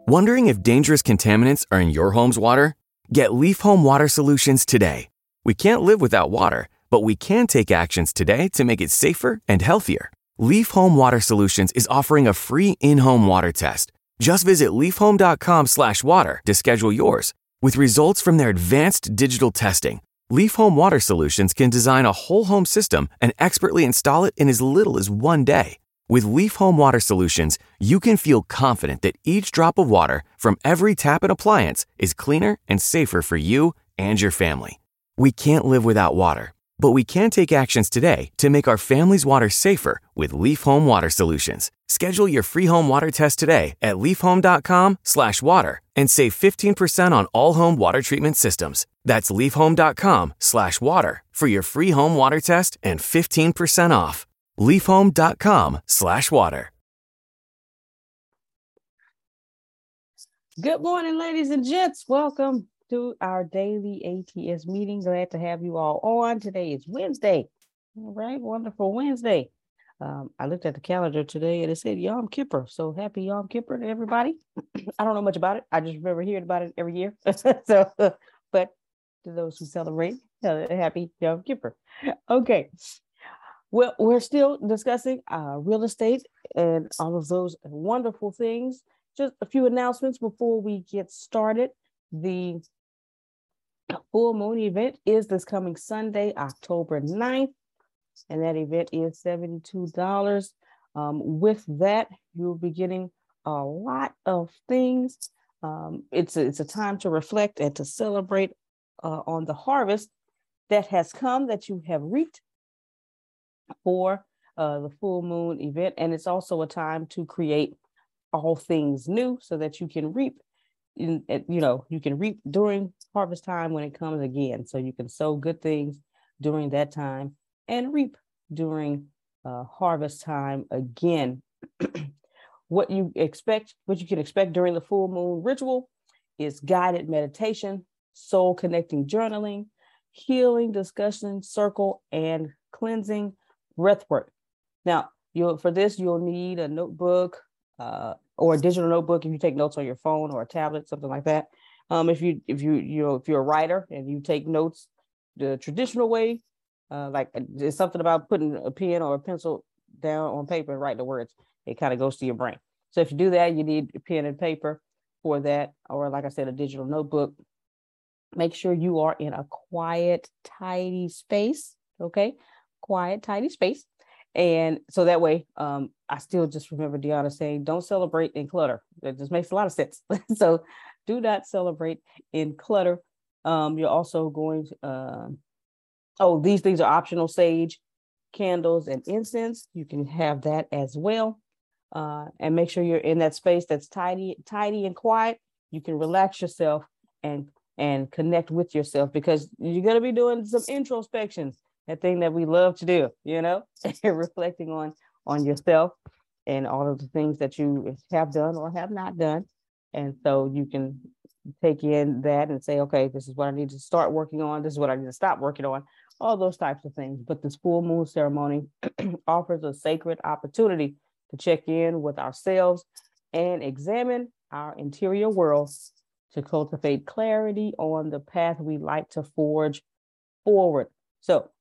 Wondering if dangerous contaminants are in your home's water? Get Leaf Home Water Solutions today. We can't live without water, but we can take actions today to make it safer and healthier. Leaf Home Water Solutions is offering a free in-home water test. Just visit leafhome.com/water to schedule yours. With results from their advanced digital testing, Leaf Home Water Solutions can design a whole home system and expertly install it in as little as 1 day. With Leaf Home Water Solutions, you can feel confident that each drop of water from every tap and appliance is cleaner and safer for you and your family. We can't live without water, but we can take actions today to make our family's water safer with Leaf Home Water Solutions. Schedule your free home water test today at leafhome.com/water and save 15% on all home water treatment systems. That's leafhome.com/water for your free home water test and 15% off. leafhome.com/water. Good morning, ladies and gents. Welcome to our daily ATS meeting. Glad to have you all on. Today is Wednesday. All right, wonderful Wednesday. I looked at the calendar today and it said Yom Kippur. So happy Yom Kippur to everybody. I don't know much about it. I just remember hearing about it every year. But to those who celebrate, happy Yom Kippur. Okay. Well, we're still discussing real estate and all of those wonderful things. Just a few announcements before we get started. The full moon event is this coming Sunday, October 9th, and that event is $72. With that, you'll be getting a lot of things. It's a time to reflect and to celebrate on the harvest that has come, that you have reaped for the full moon event. And it's also a time to create all things new so that you can reap, you can reap during harvest time when it comes again. So you can sow good things during that time and reap during harvest time again. What you can expect during the full moon ritual is guided meditation, soul connecting journaling, healing discussion circle, and cleansing breath work. Now, you'll need a notebook or a digital notebook if you take notes on your phone or a tablet, something like that. If you're a writer and you take notes the traditional way, like there's something about putting a pen or a pencil down on paper and writing the words, it kind of goes to your brain. So if you do that, you need a pen and paper for that, or like I said, a digital notebook. Make sure you are in a quiet, tidy space. Okay. Quiet, tidy space. And so that way, I still just remember Deanna saying, don't celebrate in clutter. That just makes a lot of sense. So do not celebrate in clutter. You're also going to, these things are optional: sage, candles, and incense. You can have that as well. And make sure you're in that space that's tidy and quiet. You can relax yourself and connect with yourself, because you're going to be doing some introspection. That thing that we love to do, reflecting on yourself and all of the things that you have done or have not done. And so you can take in that and say, okay, this is what I need to start working on. This is what I need to stop working on, all those types of things. But this full moon ceremony offers a sacred opportunity to check in with ourselves and examine our interior world to cultivate clarity on the path we like to forge forward. So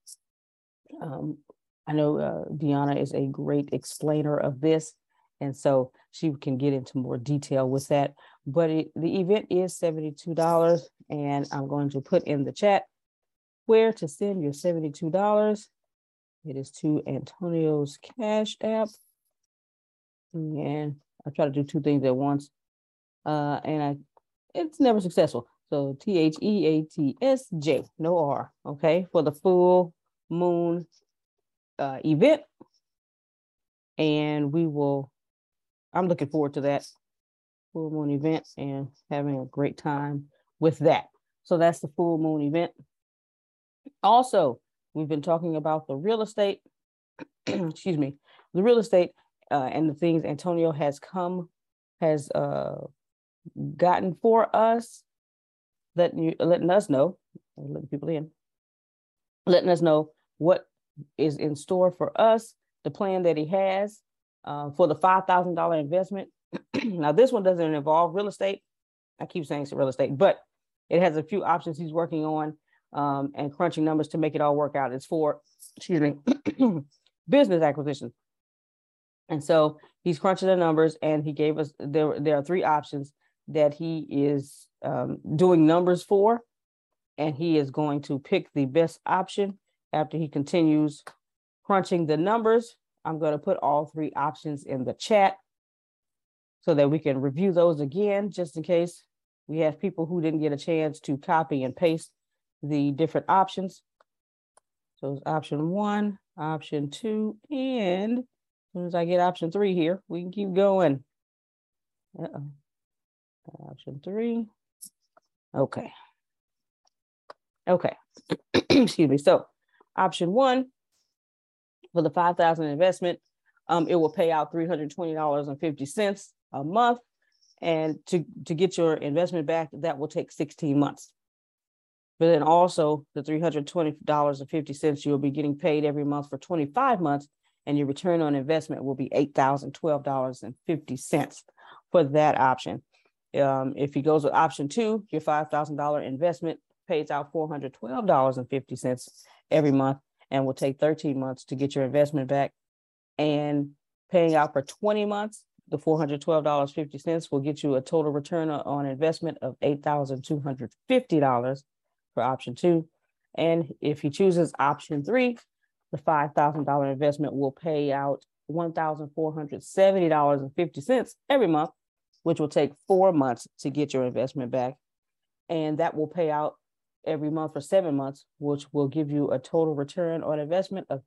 I know Deanna is a great explainer of this, and so she can get into more detail with that. But the event is $72, and I'm going to put in the chat where to send your $72. It is to Antonio's Cash App, and I try to do two things at once, and it's never successful. So THEATSJ, no R, okay, for the full moon event. And I'm looking forward to that full moon event and having a great time with that. So that's the full moon event. Also, we've been talking about the real estate, and the things Antonio has gotten for us, letting us know what is in store for us, the plan that he has for the $5,000 investment. Now, this one doesn't involve real estate. I keep saying it's real estate, but it has a few options he's working on and crunching numbers to make it all work out. It's for, excuse me, business acquisition. And so he's crunching the numbers, and he gave us, there are three options that he is doing numbers for, and he is going to pick the best option after he continues crunching the numbers. I'm going to put all three options in the chat so that we can review those again, just in case we have people who didn't get a chance to copy and paste the different options. So it's option 1, option 2, and as soon as I get option 3 here, we can keep going. Option 3. Okay. Okay. Excuse me. So option 1, for the $5,000 investment, it will pay out $320.50 a month. And to get your investment back, that will take 16 months. But then also the $320.50, you'll be getting paid every month for 25 months, and your return on investment will be $8,012.50 for that option. If he goes with option 2, your $5,000 investment pays out $412.50 every month, and will take 13 months to get your investment back. And paying out for 20 months, the $412.50 will get you a total return on investment of $8,250 for option 2. And if he chooses option 3, the $5,000 investment will pay out $1,470.50 every month, which will take 4 months to get your investment back. And that will pay out every month for 7 months, which will give you a total return on investment of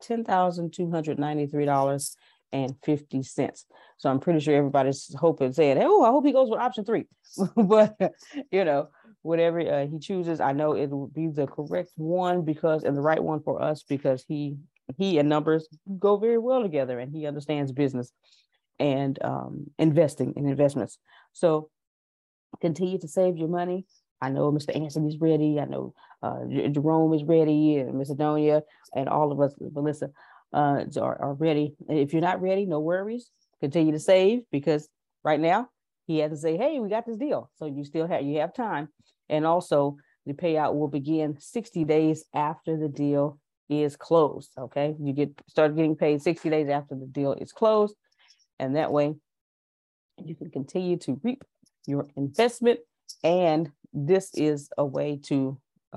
$10,293.50. So I'm pretty sure everybody's hoping, saying, hey, oh, I hope he goes with option 3. But, whatever he chooses, I know it will be the correct one and the right one for us, because he and numbers go very well together, and he understands business and investing in investments. So continue to save your money. I know Mr. Anthony's ready. I know Jerome is ready, and Miss Adonia, and all of us, Melissa, are ready. And if you're not ready, no worries. Continue to save, because right now he has to say, hey, we got this deal. So you have time. And also the payout will begin 60 days after the deal is closed. Okay. You start getting paid 60 days after the deal is closed. And that way you can continue to reap your investment. And this is a way to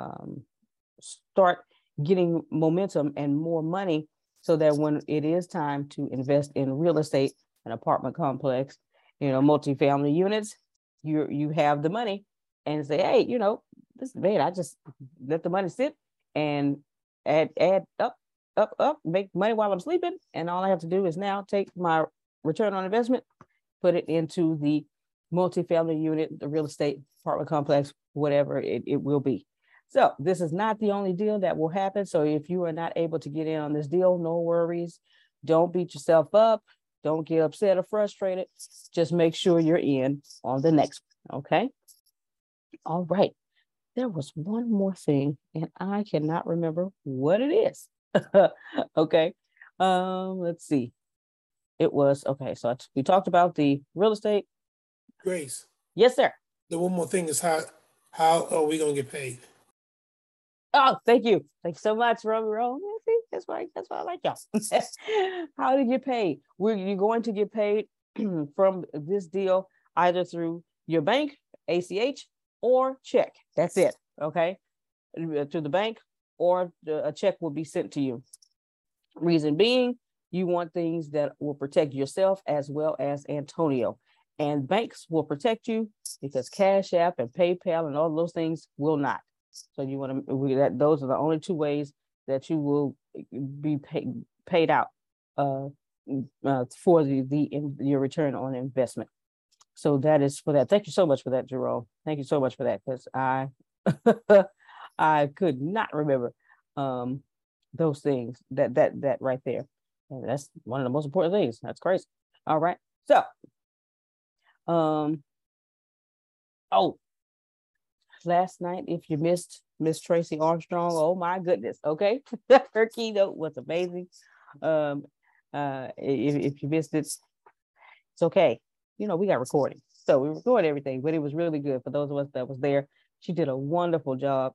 start getting momentum and more money, so that when it is time to invest in real estate, an apartment complex, multifamily units, you have the money, and say, hey, this is bad. I just let the money sit and add up, make money while I'm sleeping. And all I have to do is now take my return on investment, put it into the multifamily unit, the real estate apartment complex, whatever it will be. So this is not the only deal that will happen. So if you are not able to get in on this deal, no worries. Don't beat yourself up. Don't get upset or frustrated. Just make sure you're in on the next one. Okay. All right. There was one more thing, and I cannot remember what it is. Okay. Let's see. It was okay. So we talked about the real estate. Grace. Yes, sir. The one more thing is how are we gonna get paid? Oh, thank you. Thank you so much, Romero. See, that's why I like y'all. How to get paid? You're going to get paid from this deal either through your bank, ACH, or check. That's it. Okay. To the bank, or a check will be sent to you. Reason being, you want things that will protect yourself as well as Antonio. And banks will protect you, because Cash App and PayPal and all those things will not. So you want to, those are the only two ways that you will be paid out for your return on investment. So that is for that. Thank you so much for that, Jerome. Thank you so much for that, because I could not remember those things that right there. And that's one of the most important things. That's crazy. All right. So last night, if you missed Miss Tracy Armstrong, oh my goodness. Okay. Her keynote was amazing. If you missed it, It's okay. You know, we got recording. So we recorded everything, but it was really good for those of us that was there. She did a wonderful job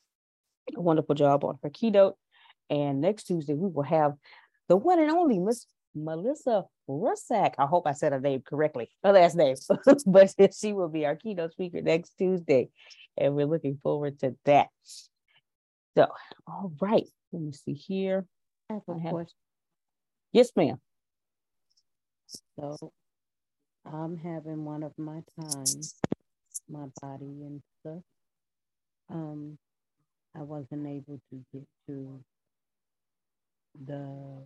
on her keynote. And next Tuesday, we will have the one and only Miss Melissa Russack. I hope I said her name correctly, her last name, but she will be our keynote speaker next Tuesday. And we're looking forward to that. So, all right, let me see here. I have a question. Yes, ma'am. So I'm having one of my times, my body and stuff. I wasn't able to get to the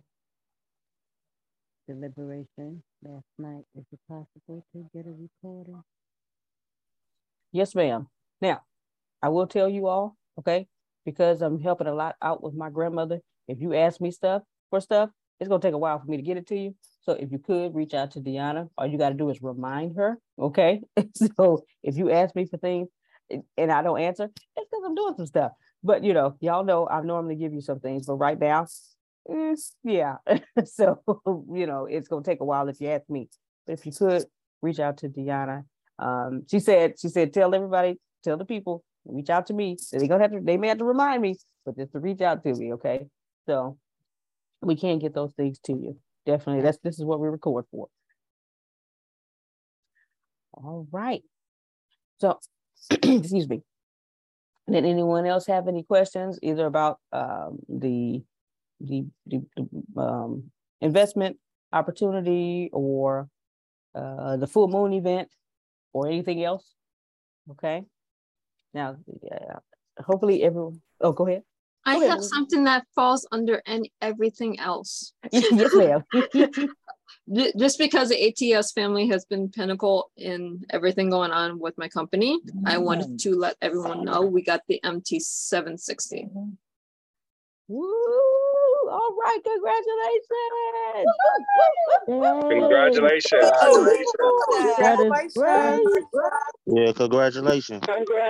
deliberation last night. Is it possible to get a recording? Yes, ma'am. Now, I will tell you all, okay, because I'm helping a lot out with my grandmother. If you ask me for stuff, it's going to take a while for me to get it to you. So if you could reach out to Deanna, all you got to do is remind her, okay? So if you ask me for things and I don't answer, it's because I'm doing some stuff. But, you know, y'all know I normally give you some things, but right now, yeah. So, you know, it's going to take a while if you ask me. But if you could reach out to Deanna. She said, tell everybody, tell the people, reach out to me. They may have to remind me, but just to reach out to me, okay? So we can get those things to you. Definitely. This is what we record for. All right. So, excuse me. Did anyone else have any questions either about the investment opportunity or the full moon event or anything else? Okay. Now, hopefully everyone. Oh, go ahead. I have something that falls under everything else. Yes, ma'am. Just because the ATS family has been pinnacle in everything going on with my company, I wanted to let everyone know we got the MT760. Woo! All right, congratulations! Congratulations! That is great. Yeah, congratulations.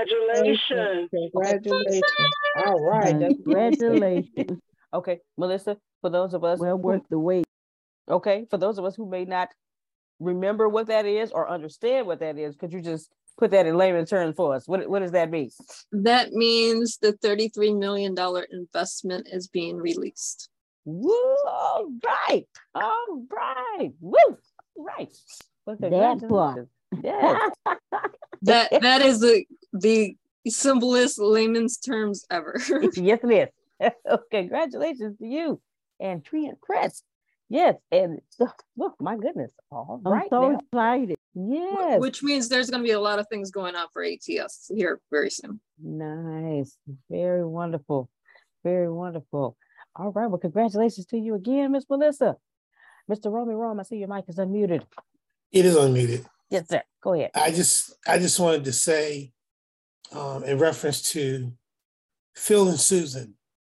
Congratulations! All right, Congratulations. Okay, Melissa, for those of us Well worth the wait. Okay, for those of us who may not remember what that is or understand what that is, could you just put that in layman's terms for us? What does that mean? That means the $33 million investment is being released. Woo! All right. Woo! Right. Well, That part. Yes. that is the simplest layman's terms ever. Yes, it is. Congratulations to you and Tree and Chris. Yes, and oh, my goodness. All right. I'm so excited. Yes. Which means there's going to be a lot of things going on for ATS here very soon. Nice. Very wonderful. Very wonderful. All right. Well, congratulations to you again, Miss Melissa. Mr. Romy Rome, I see your mic is unmuted. It is unmuted. Yes, sir. Go ahead. I just wanted to say, in reference to Phil and Susan,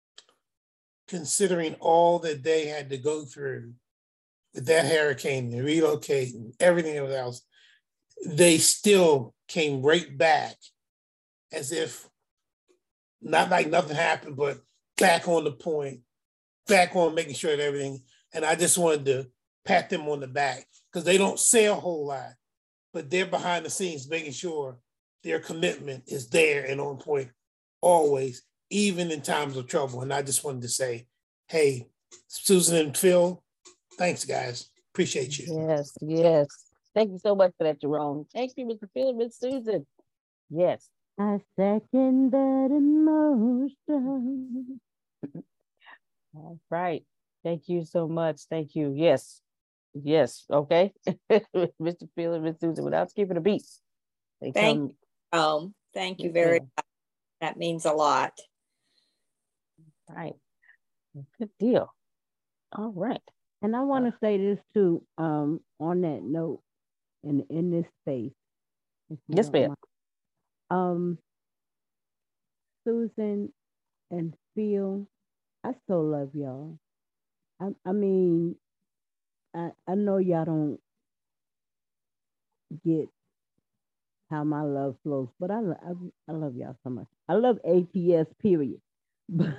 considering all that they had to go through with that hurricane and relocating, everything else, they still came right back as if not like nothing happened, but back on the point, back on making sure that everything. And I just wanted to pat them on the back because they don't say a whole lot, but they're behind the scenes making sure their commitment is there and on point always, even in times of trouble. And I just wanted to say, hey, Susan and Phil, thanks, guys. Appreciate you. Yes, yes. Thank you so much for that, Jerome. Thank you, Mr. Phil and Miss Susan. Yes. I second that emotion. All right. Thank you so much. Thank you. Yes. Yes. Okay. Mr. Phil and Miss Susan, without skipping a beat. Thank you very much. That means a lot. Right. Good deal. All right. And I want to say this too, on that note, in this space. Yes, ma'am. Susan and Phil, I so love y'all. I mean, I know y'all don't get how my love flows, but I love y'all so much. I love ATS, period. But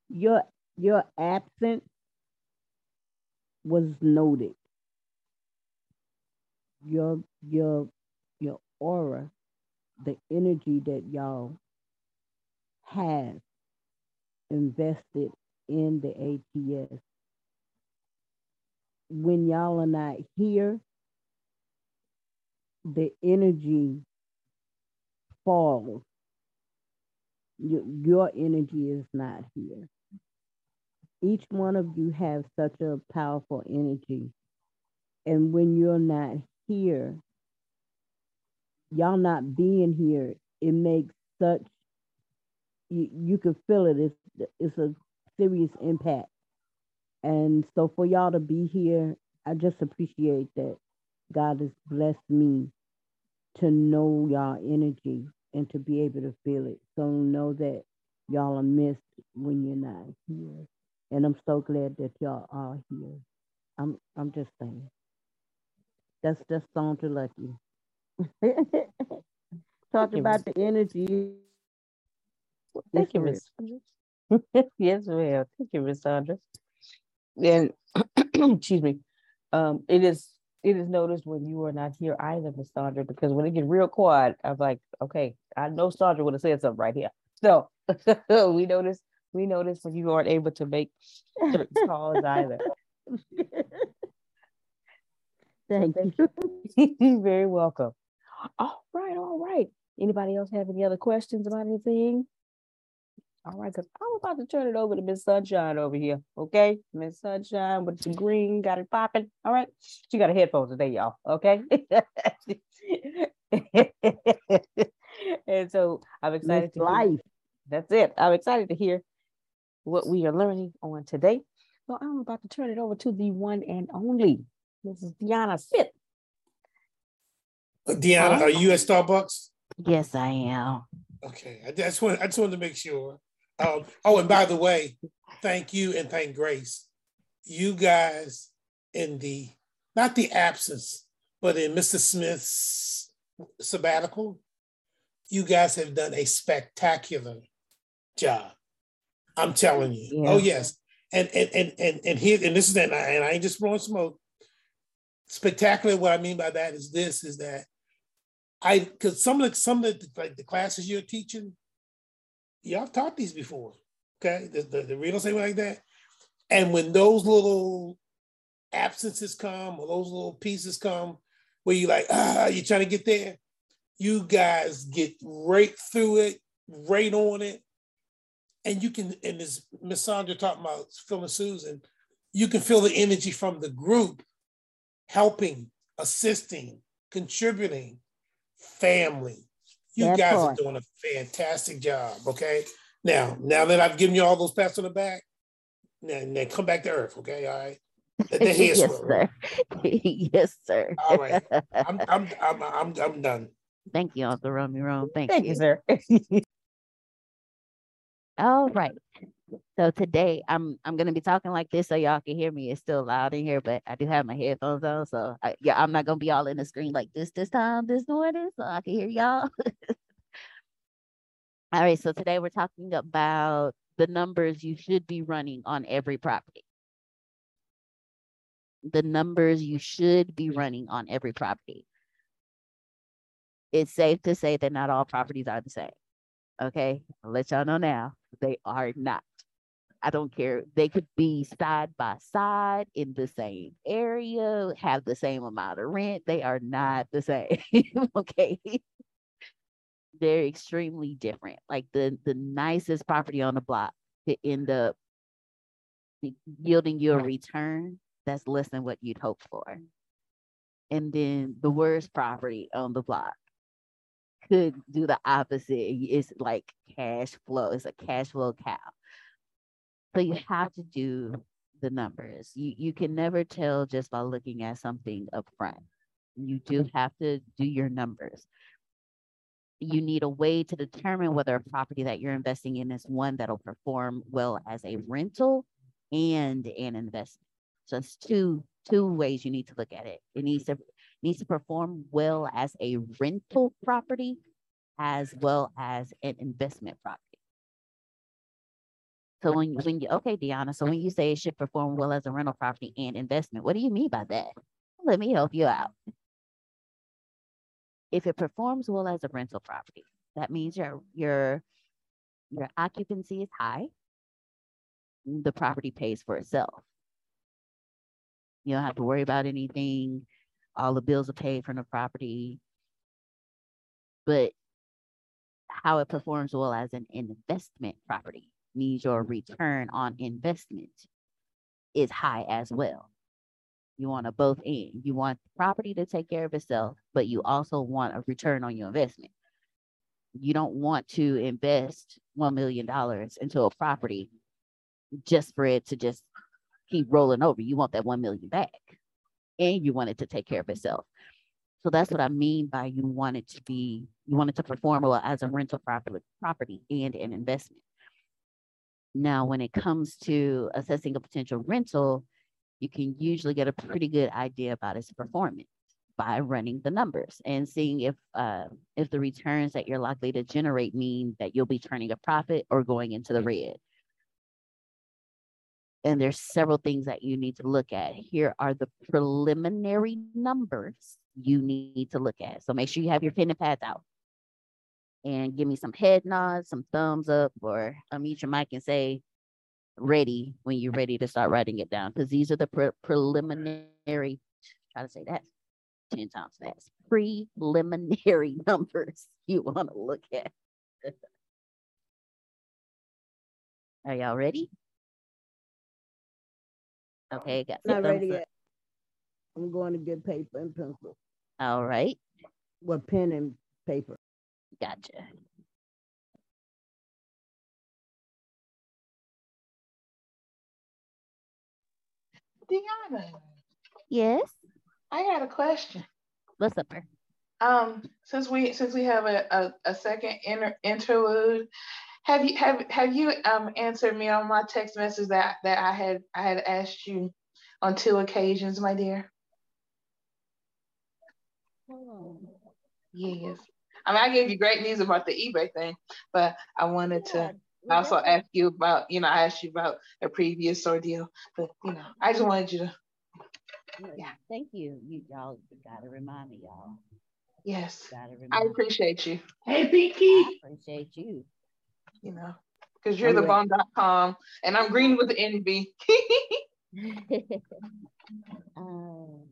your absence was noted. your your your aura, the energy that y'all have invested in the ATS. When y'all are not here, the energy falls. Your energy is not here. Each one of you have such a powerful energy. And when you're not here, y'all not being here, it makes such, you can feel it. It's a serious impact. And so for y'all to be here, I just appreciate that God has blessed me to know y'all energy and to be able to feel it. So know that y'all are missed when you're not here. And I'm so glad that y'all are here. I'm just saying. That's just Sandra Lucky. Talk you, about the energy. Yes, Thank you, sir. Miss Sandra. Yes, ma'am. Thank you, Miss Sandra. And excuse me. It is noticed when you are not here either, Miss Sandra, because when it get real quiet, I was like, okay, I know Sandra would have said something right here. So we noticed when you aren't able to make certain calls either. So Thank thank you. you. You're very welcome. All right, all right. Anybody else have any other questions about anything? All right, because I'm about to turn it over to Miss Sunshine over here. Okay, Miss Sunshine with the green, got it popping. All right, she got a headphones today, y'all. Okay, and so I'm Miss excited to hear. Life. That's it. I'm excited to hear what we are learning on today. So I'm about to turn it over to the one and only Mrs. Deanna Fit. Deanna, are you at Starbucks? Yes, I am. Okay, I just wanted to make sure. Oh, and by the way, thank you and thank Grace. You guys in the not the absence, but in Mr. Smith's sabbatical, you guys have done a spectacular job. I'm telling you. Yeah. Oh yes, and here and this is that, and I ain't just blowing smoke. Spectacular. What I mean by that is this: is that because some of the like the classes you're teaching, y'all taught these before. Okay, the real estate like that, and when those little absences come or those little pieces come, where you like you're trying to get there, you guys get right through it, right on it, and you can. And as Miss Sandra talking about Phil and Susan, you can feel the energy from the group, helping, assisting, contributing, family. You That guys are part. doing a fantastic job. Okay. Now that I've given you all those pats on the back, now come back to earth. Okay. All right. Let the head Yes, swell. sir. Yes, sir. All right. I'm done. Thank you, Uncle Romeo. Thank Thank you, you. sir. All right. So today I'm gonna be talking like this so y'all can hear me. It's still loud in here, but I do have my headphones on, so yeah, I'm not gonna be all in the screen like this time this morning, so I can hear y'all. All right. So today we're talking about the numbers you should be running on every property. The numbers you should be running on every property. It's safe to say that not all properties are the same. Okay, I'll let y'all know now. They are not. I don't care. They could be side by side in the same area, have the same amount of rent. They are not the same. Okay. They're extremely different. Like the nicest property on the block could end up yielding you a return that's less than what you'd hope for. And then the worst property on the block could do the opposite. It's like cash flow. It's a cash flow cow. So you have to do the numbers. You can never tell just by looking at something up front. You do have to do your numbers. You need a way to determine whether a property that you're investing in is one that'll perform well as a rental and an investment. So it's two ways you need to look at it. It needs to perform well as a rental property as well as an investment property. So when you okay, Deanna, so when you say it should perform well as a rental property and investment, what do you mean by that? Let me help you out. If it performs well as a rental property, that means your occupancy is high. The property pays for itself. You don't have to worry about anything. All the bills are paid from the property. But how it performs well as an investment property means your return on investment is high as well. You want a both end. You want the property to take care of itself, but you also want a return on your investment. You don't want to invest $1 million into a property just for it to just keep rolling over. You want that 1 million back, and you want it to take care of itself. So that's what I mean by you want it to perform well as a rental property and an investment. Now, when it comes to assessing a potential rental, you can usually get a pretty good idea about its performance by running the numbers and seeing if the returns that you're likely to generate mean that you'll be turning a profit or going into the red. And there's several things that you need to look at. Here are the preliminary numbers you need to look at. So make sure you have your pen and pads out. And give me some head nods, some thumbs up, or unmute your mic and say ready when you're ready to start writing it down. Because these are the preliminary, try to say that 10 times fast. Preliminary numbers you want to look at. Are y'all ready? Okay, got some Not thumbs ready up. yet. I'm going to get paper and pencil. All right, Well, pen and paper. gotcha. Deanna, Yes, I got a question. what's up, her? Since we have a second interlude, have you answered me on my text message that I had asked you on 2 occasions, my dear? Yes. I mean, I gave you great news about the eBay thing, but I wanted to also ask you about, I asked you about a previous ordeal, but I just wanted you to. Yeah. Thank you. Y'all gotta remind me, y'all. Yes. Gotta I remind me. appreciate you. Hey, I Pinky. appreciate you. Because you're the bomb.com and I'm green with the envy. Um,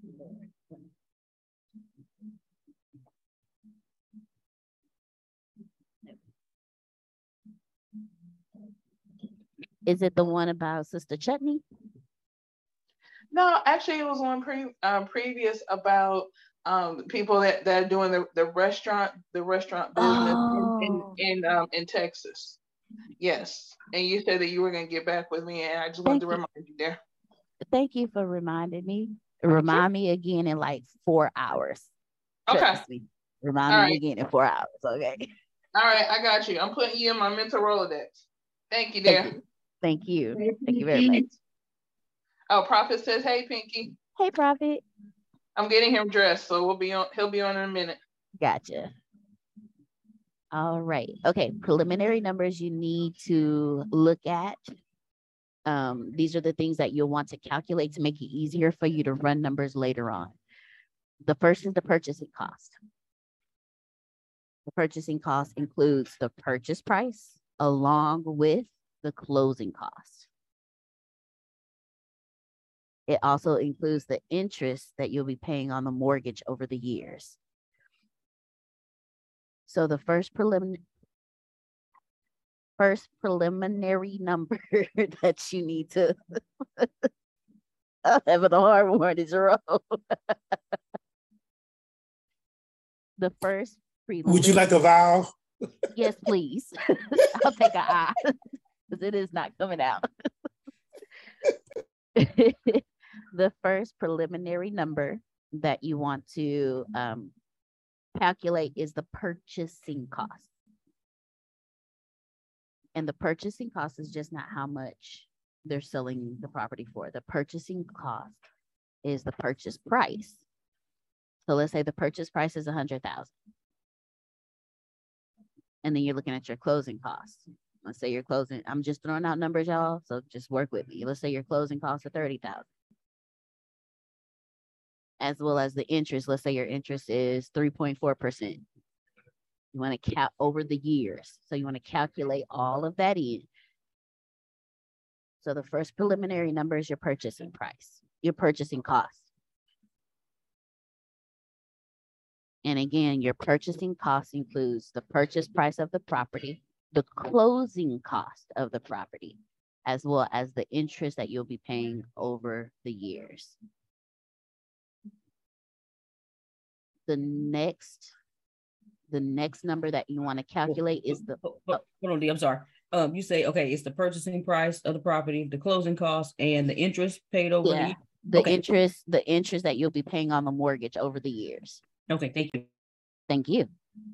Is it the one about Sister Chutney? No, actually, it was one previous about people that are doing the restaurant business in Texas. Yes, and you said that you were going to get back with me, and I just wanted to remind you there. Thank you for reminding me. Remind me again in like 4 hours. Okay. Trust me. Remind me again in 4 hours. Okay. All right, I got you. I'm putting you in my mental Rolodex. Thank you, dear. Thank you. Thank you very much. Oh, Prophet says, "Hey, Pinky." Hey, Prophet. I'm getting him dressed, so he'll be on in a minute. Gotcha. All right. Okay. Preliminary numbers you need to look at. These are the things that you'll want to calculate to make it easier for you to run numbers later on. The first is the purchasing cost. The purchasing cost includes the purchase price along with the closing cost. It also includes the interest that you'll be paying on the mortgage over the years. So the first preliminary number that you need to I'm having a hard one is roll. The first preliminary. Would you like a vowel? Yes, please. I'll take an I because it is not coming out. The first preliminary number that you want to calculate is the purchasing cost. And the purchasing cost is just not how much they're selling the property for. The purchasing cost is the purchase price. So let's say the purchase price is $100,000. And then you're looking at your closing costs. Let's say your closing, I'm just throwing out numbers, y'all, so just work with me. Let's say your closing costs are $30,000. as well as the interest. Let's say your interest is 3.4%. You want to count over the years. So you want to calculate all of that in. So the first preliminary number is your purchasing price, your purchasing cost. And again, your purchasing cost includes the purchase price of the property, the closing cost of the property, as well as the interest that you'll be paying over the years. The next number that you want to calculate is the. Hold on, D, I'm sorry. You say, okay, it's the purchasing price of the property, the closing cost, and the interest paid over the year. The interest that you'll be paying on the mortgage over the years. Okay, thank you. Thank you.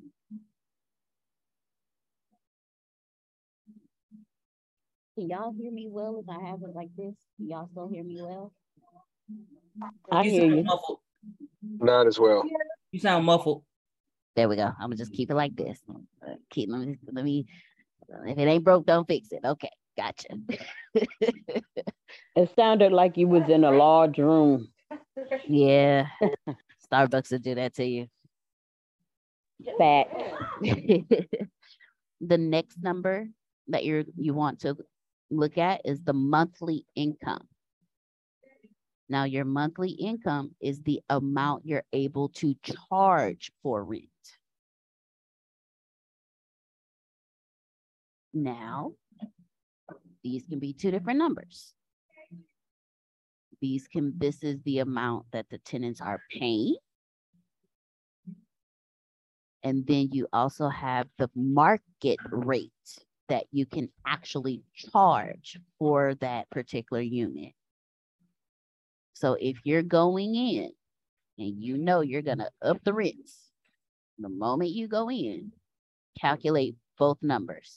Can y'all hear me well if I have it like this? Can y'all still hear me well? I hear you. Muffled. Not as well. You sound muffled. There we go. I'm gonna just keep it like this. Let me. If it ain't broke, don't fix it. Okay, gotcha. It sounded like you was in a large room. Yeah, Starbucks will do that to you. Fact. The next number that you want to look at is the monthly income. Now, your monthly income is the amount you're able to charge for rent. Now, these can be two different numbers. This is the amount that the tenants are paying. And then you also have the market rate that you can actually charge for that particular unit. So if you're going in and you know you're gonna up the rents, the moment you go in, calculate both numbers.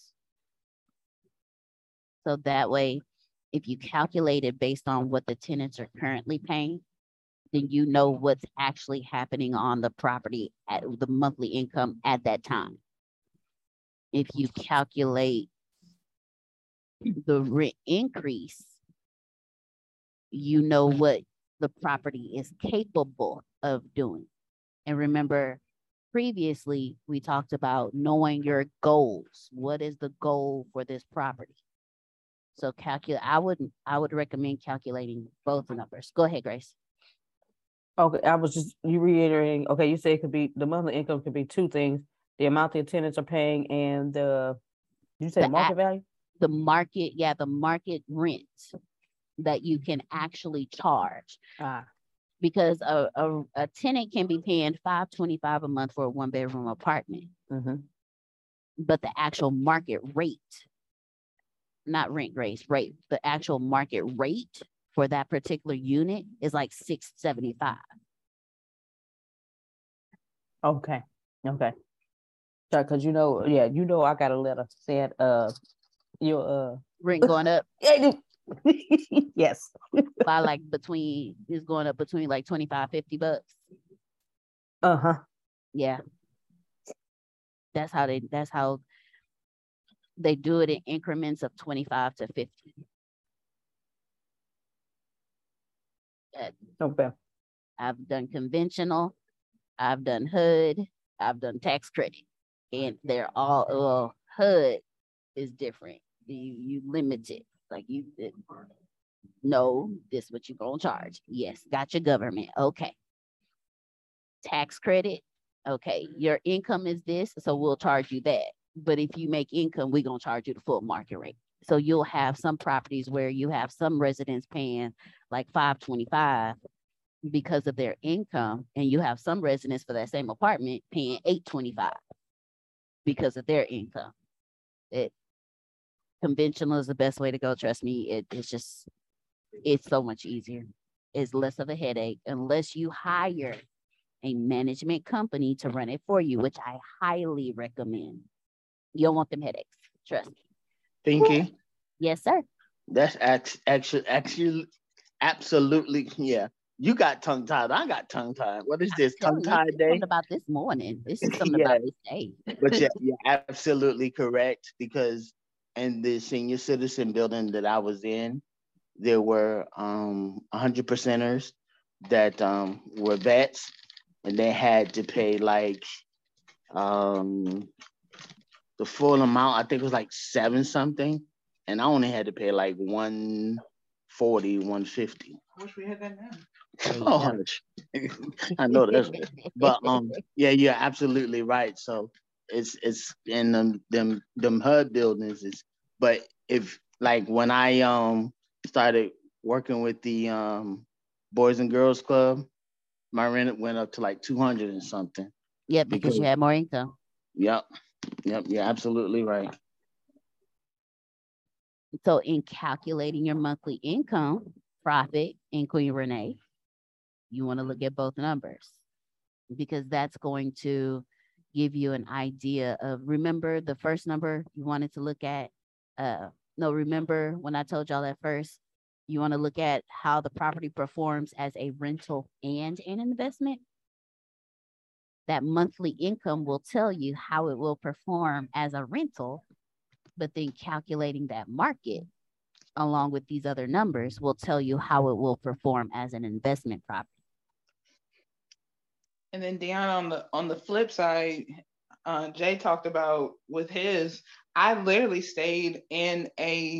So that way, if you calculate it based on what the tenants are currently paying, then you know what's actually happening on the property at the monthly income at that time. If you calculate the rent increase, you know what the property is capable of doing. And remember, previously, we talked about knowing your goals. What is the goal for this property? So I would recommend calculating both numbers. Go ahead, Grace. Okay, I was just reiterating. Okay, you say it could be the monthly income could be two things: the amount the tenants are paying and you say market value. The market rent that you can actually charge. Because a tenant can be paying $525 a month for a 1-bedroom apartment, but the actual market rate. Not rent, Grace, rate. The actual market rate for that particular unit is like $675. Okay. Sorry, because I got a letter said your rent going up. Yes. By it's going up between like $25-$50. Yeah. That's how they do it in increments of 25 to 50. Okay. I've done conventional, I've done HUD, I've done tax credit, and they're all HUD is different. You limit it, no, this is what you're gonna charge. Yes, got your government. Okay. Tax credit, okay, your income is this, so we'll charge you that. But if you make income, we're going to charge you the full market rate. So you'll have some properties where you have some residents paying like $525 because of their income, and you have some residents for that same apartment paying $825 because of their income. Conventional is the best way to go. Trust me, it's so much easier. It's less of a headache unless you hire a management company to run it for you, which I highly recommend. You don't want them headaches. Trust me. Pinky? Yes, sir. That's actually absolutely, yeah. You got tongue-tied. I got tongue-tied. What is this, tongue-tied day? Something about this morning. This is something about this day. But yeah, you're absolutely correct, because in the senior citizen building that I was in, there were 100%ers that were vets, and they had to pay like um the full amount. I think it was like 7 something, and I only had to pay like 140, 150. I wish we had that now. Oh, hush. I know that's right. But yeah, you're absolutely right. So it's in them HUD buildings is, but if like when I started working with the Boys and Girls Club, my rent went up to like 200 and something. Yeah, because you had more income. Yep. You're absolutely right. So in calculating your monthly income, profit, and Queen Renee, you want to look at both numbers because that's going to give you an idea of, remember the first number you wanted to look at? No, remember when I told y'all at first, you want to look at how the property performs as a rental and an investment? That monthly income will tell you how it will perform as a rental, but then calculating that market along with these other numbers will tell you how it will perform as an investment property. And then Deanna, on the flip side, Jay talked about with his, I literally stayed in a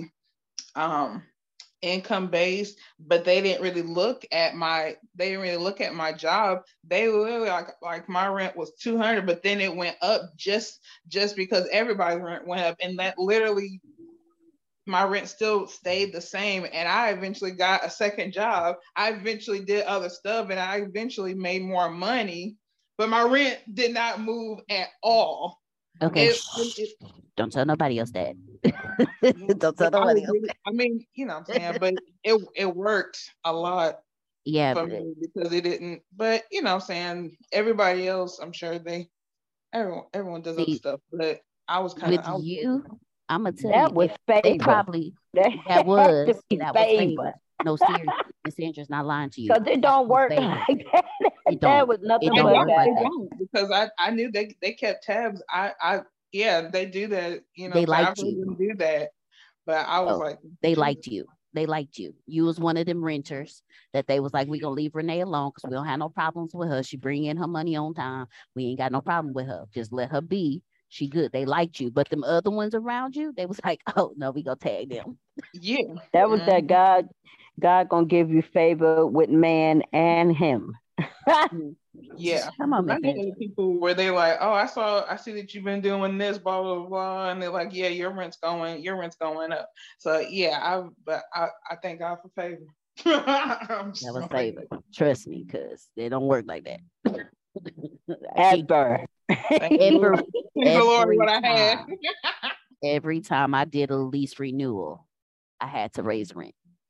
income based, but they didn't really look at my job. They literally like my rent was 200, but then it went up just because everybody's rent went up, and that literally my rent still stayed the same. And I eventually got a second job. I eventually did other stuff, and I eventually made more money, but my rent did not move at all. Okay. Don't tell nobody else that. Don't tell nobody else that. I mean, you know what I'm saying, but it worked a lot. Yeah, for me because it didn't. But you know what I'm saying, everybody else, I'm sure everyone does other stuff. But I was kind of with you. I'm gonna tell that you, was favor. They probably that was favor. No, seriously, Miss Sandra's not lying to you. Because it don't work like that. That was nothing but that. Because I knew they kept tabs. Yeah, they do that. You know, they liked you. Do that, but I was like, they liked you. They liked you. You was one of them renters that they was like, we gonna leave Renee alone because we don't have no problems with her. She bring in her money on time. We ain't got no problem with her. Just let her be. She good. They liked you. But them other ones around you, they was like, oh no, we gonna tag them. Yeah. That was that God gonna give you favor with man and him. Yeah. Come on, I know people where they like, oh, I see that you've been doing this, blah blah blah, and they're like, yeah, your rent's going up. So yeah, I thank God for favor. That was favor. Trust me, because they don't work like that. Ever. Every time I did a lease renewal, I had to raise rent.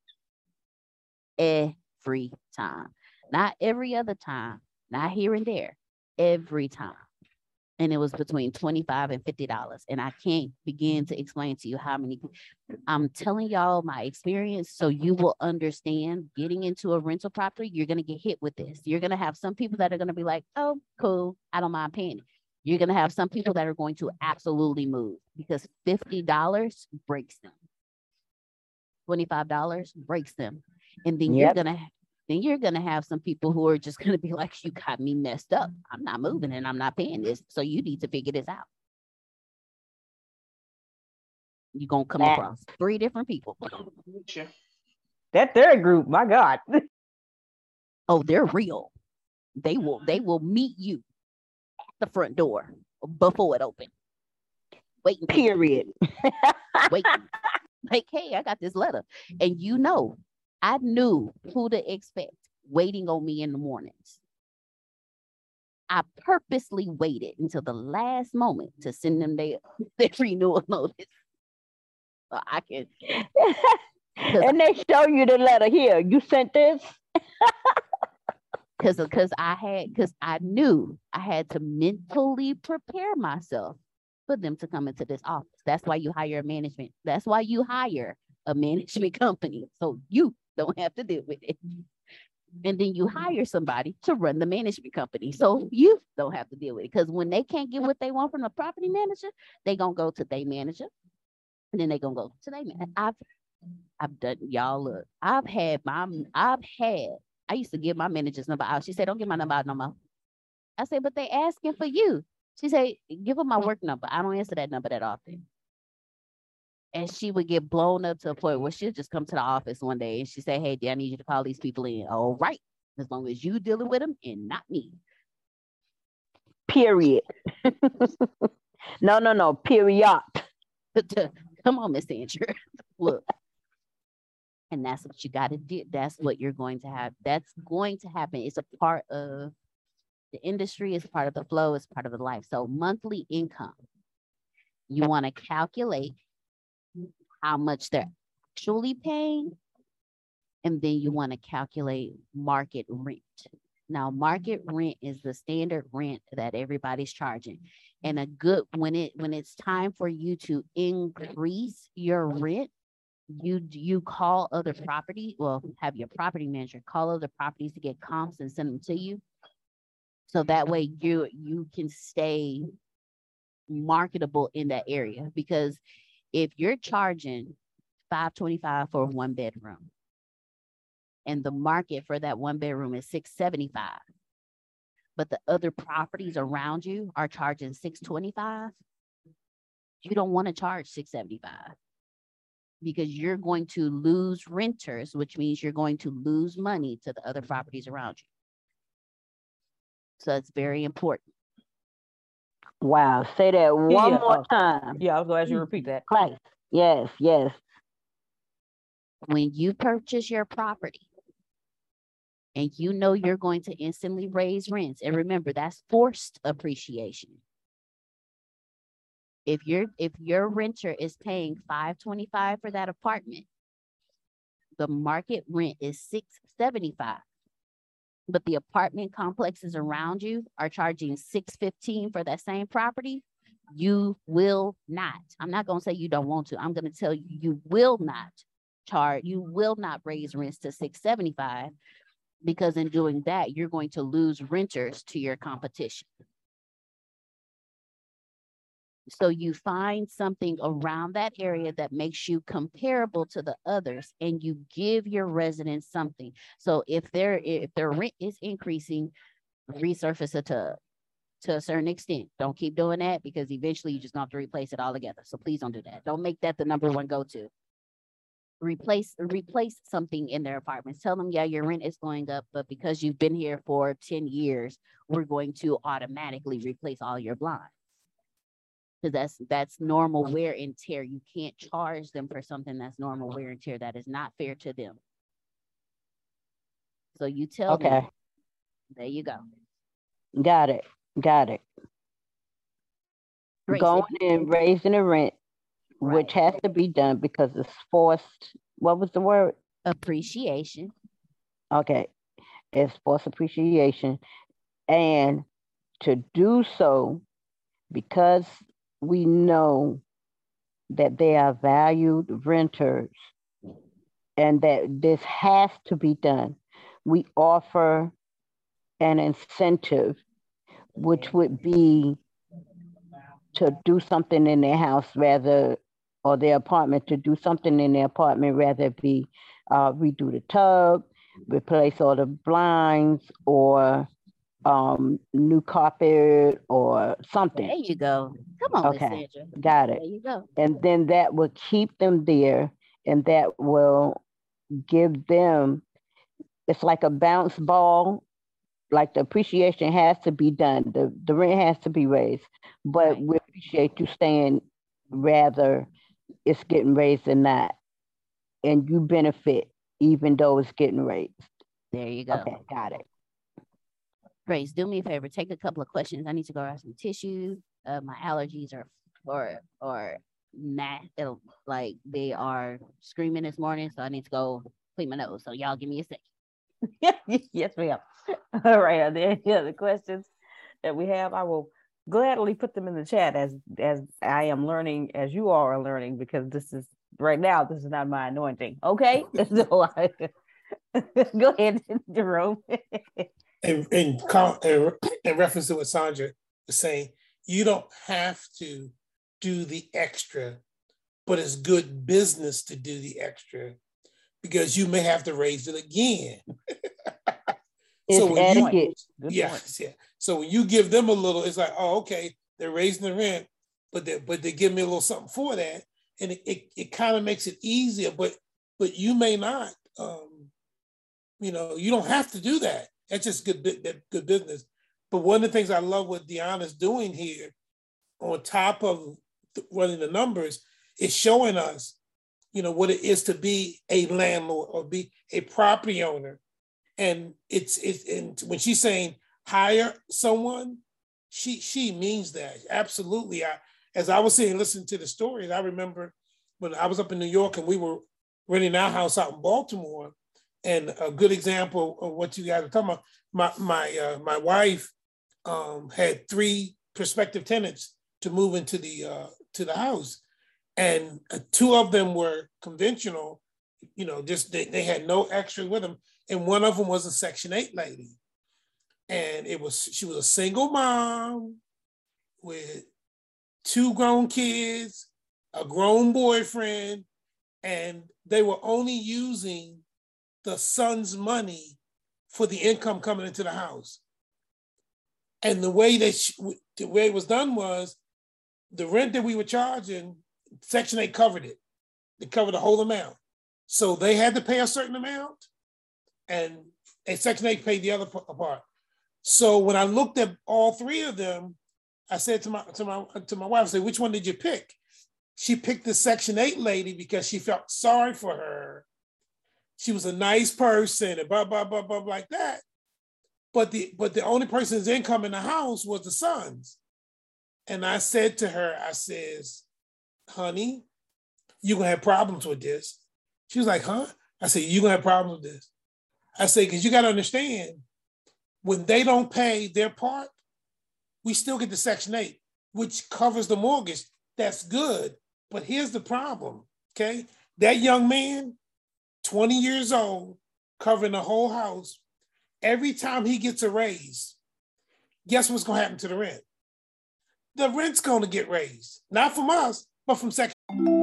Every time. Not every other time, not here and there, every time. And it was between $25 and $50. And I can't begin to explain to you how many. I'm telling y'all my experience so you will understand getting into a rental property, you're going to get hit with this. You're going to have some people that are going to be like, oh, cool, I don't mind paying it. You're going to have some people that are going to absolutely move because $50 breaks them. $25 breaks them. And then you're going to have some people who are just going to be like, you got me messed up. I'm not moving and I'm not paying this. So you need to figure this out. You're going to come across 3 different people. That third group, my God. Oh, they're real. They will meet you at the front door before it opens. Waiting. Period. Waiting. Like, hey, I got this letter. And you know, I knew who to expect waiting on me in the mornings. I purposely waited until the last moment to send them their renewal notice. So I can. And they show you the letter here. You sent this? Because I knew I had to mentally prepare myself for them to come into this office. That's why you hire a management. That's why you hire a management company. So you don't have to deal with it. And then you hire somebody to run the management company. So you don't have to deal with it. Because when they can't get what they want from the property manager, they're going to go to their manager. And then they're going to go to their manager. I've done, y'all look, I've had I used to give my manager's number out. She said, don't give my number out no more. I said, but they asking for you. She said, give them my work number. I don't answer that number that often. And she would get blown up to a point where she'll just come to the office one day and she say, hey, I need you to call these people in. All right. As long as you dealing with them and not me. Period. No. Period. Come on, Miss Andrew. Look. And that's what you got to do. That's what you're going to have. That's going to happen. It's a part of the industry. It's part of the flow. It's part of the life. So monthly income, you want to calculate how much they're actually paying. And then you want to calculate market rent. Now, market rent is the standard rent that everybody's charging. And when it's time for you to increase your rent, you call other property, well, have your property manager call other properties to get comps and send them to you. So that way you can stay marketable in that area. Because if you're charging $525 for a 1-bedroom and the market for that 1-bedroom is $675, but the other properties around you are charging $625, you don't want to charge $675. Because you're going to lose renters, which means you're going to lose money to the other properties around you. So it's very important. Wow. Say that one more time. Yeah, I was glad you repeat that. Christ. Yes. When you purchase your property and you know you're going to instantly raise rents, and remember, that's forced appreciation. If your renter is paying $525 for that apartment, the market rent is $675. But the apartment complexes around you are charging $615 for that same property, you will not. I'm not going to say you don't want to. I'm going to tell you, you will not raise rents to $675, because in doing that, you're going to lose renters to your competition. So you find something around that area that makes you comparable to the others, and you give your residents something. So if their rent is increasing, resurface a tub to a certain extent. Don't keep doing that, because eventually you just gonna have to replace it all together. So please don't do that. Don't make that the number one go-to. Replace something in their apartments. Tell them, yeah, your rent is going up, but because you've been here for 10 years, we're going to automatically replace all your blinds. Because that's normal wear and tear. You can't charge them for something that's normal wear and tear. That is not fair to them. So you tell them. There you go. Got it. Going and raising the rent, which has to be done because it's forced. What was the word? Appreciation. Okay. It's forced appreciation. And to do so, because we know that they are valued renters and that this has to be done, we offer an incentive, which would be to do something in their house or their apartment, to do something in their apartment, rather it be redo the tub, replace all the blinds, or new carpet or something. There you go. Come on, okay. Miss Sandra. Got it. There you go. And then that will keep them there, and that will give them, it's like a bounce ball. Like the appreciation has to be done. The rent has to be raised, but right. We appreciate you staying, rather it's getting raised or not. And you benefit even though it's getting raised. There you go. Okay, got it. Grace, do me a favor, take a couple of questions. I need to go grab some tissue. My allergies are not, like they are screaming this morning, so I need to go clean my nose. So y'all give me a second. Yes, ma'am. All right, are there any other questions that we have? I will gladly put them in the chat as I am learning, as you all are learning, because this is not my anointing. Okay, so go ahead, Jerome. In reference to what Sandra was saying, you don't have to do the extra, but it's good business to do the extra, because you may have to raise it again. It's So when etiquette. yeah. So when you give them a little, it's like, oh, okay, they're raising the rent, but they give me a little something for that, and it kind of makes it easier. But you may not, you know, you don't have to do that. That's just good business. But one of the things I love what Deanna's doing here, on top of running the numbers, is showing us, you know, what it is to be a landlord or be a property owner. And it's and when she's saying hire someone, she means that. Absolutely. As I was saying, listening to the stories, I remember when I was up in New York and we were renting our house out in Baltimore. And a good example of what you guys are talking about, my wife had 3 prospective tenants to move into the house, and 2 of them were conventional, you know, just they had no extra with them, and one of them was a Section 8 lady, and she was a single mom with 2 grown kids, a grown boyfriend, and they were only using the son's money for the income coming into the house. And the way it was done was the rent that we were charging, Section 8 covered it. It covered the whole amount. So they had to pay a certain amount, and Section 8 paid the other part. So when I looked at all 3 of them, I said to my wife, I said, which one did you pick? She picked the Section 8 lady because she felt sorry for her. She was a nice person and blah, blah, blah, blah, like that. But the only person's income in the house was the son's. And I said to her, I says, honey, you're gonna have problems with this. She was like, huh? I said, you're gonna have problems with this. I said, because you gotta understand, when they don't pay their part, we still get the Section 8, which covers the mortgage. That's good. But here's the problem, okay? That young man, 20 years old, covering the whole house, every time he gets a raise, guess what's gonna happen to the rent? The rent's gonna get raised, not from us, but from Section.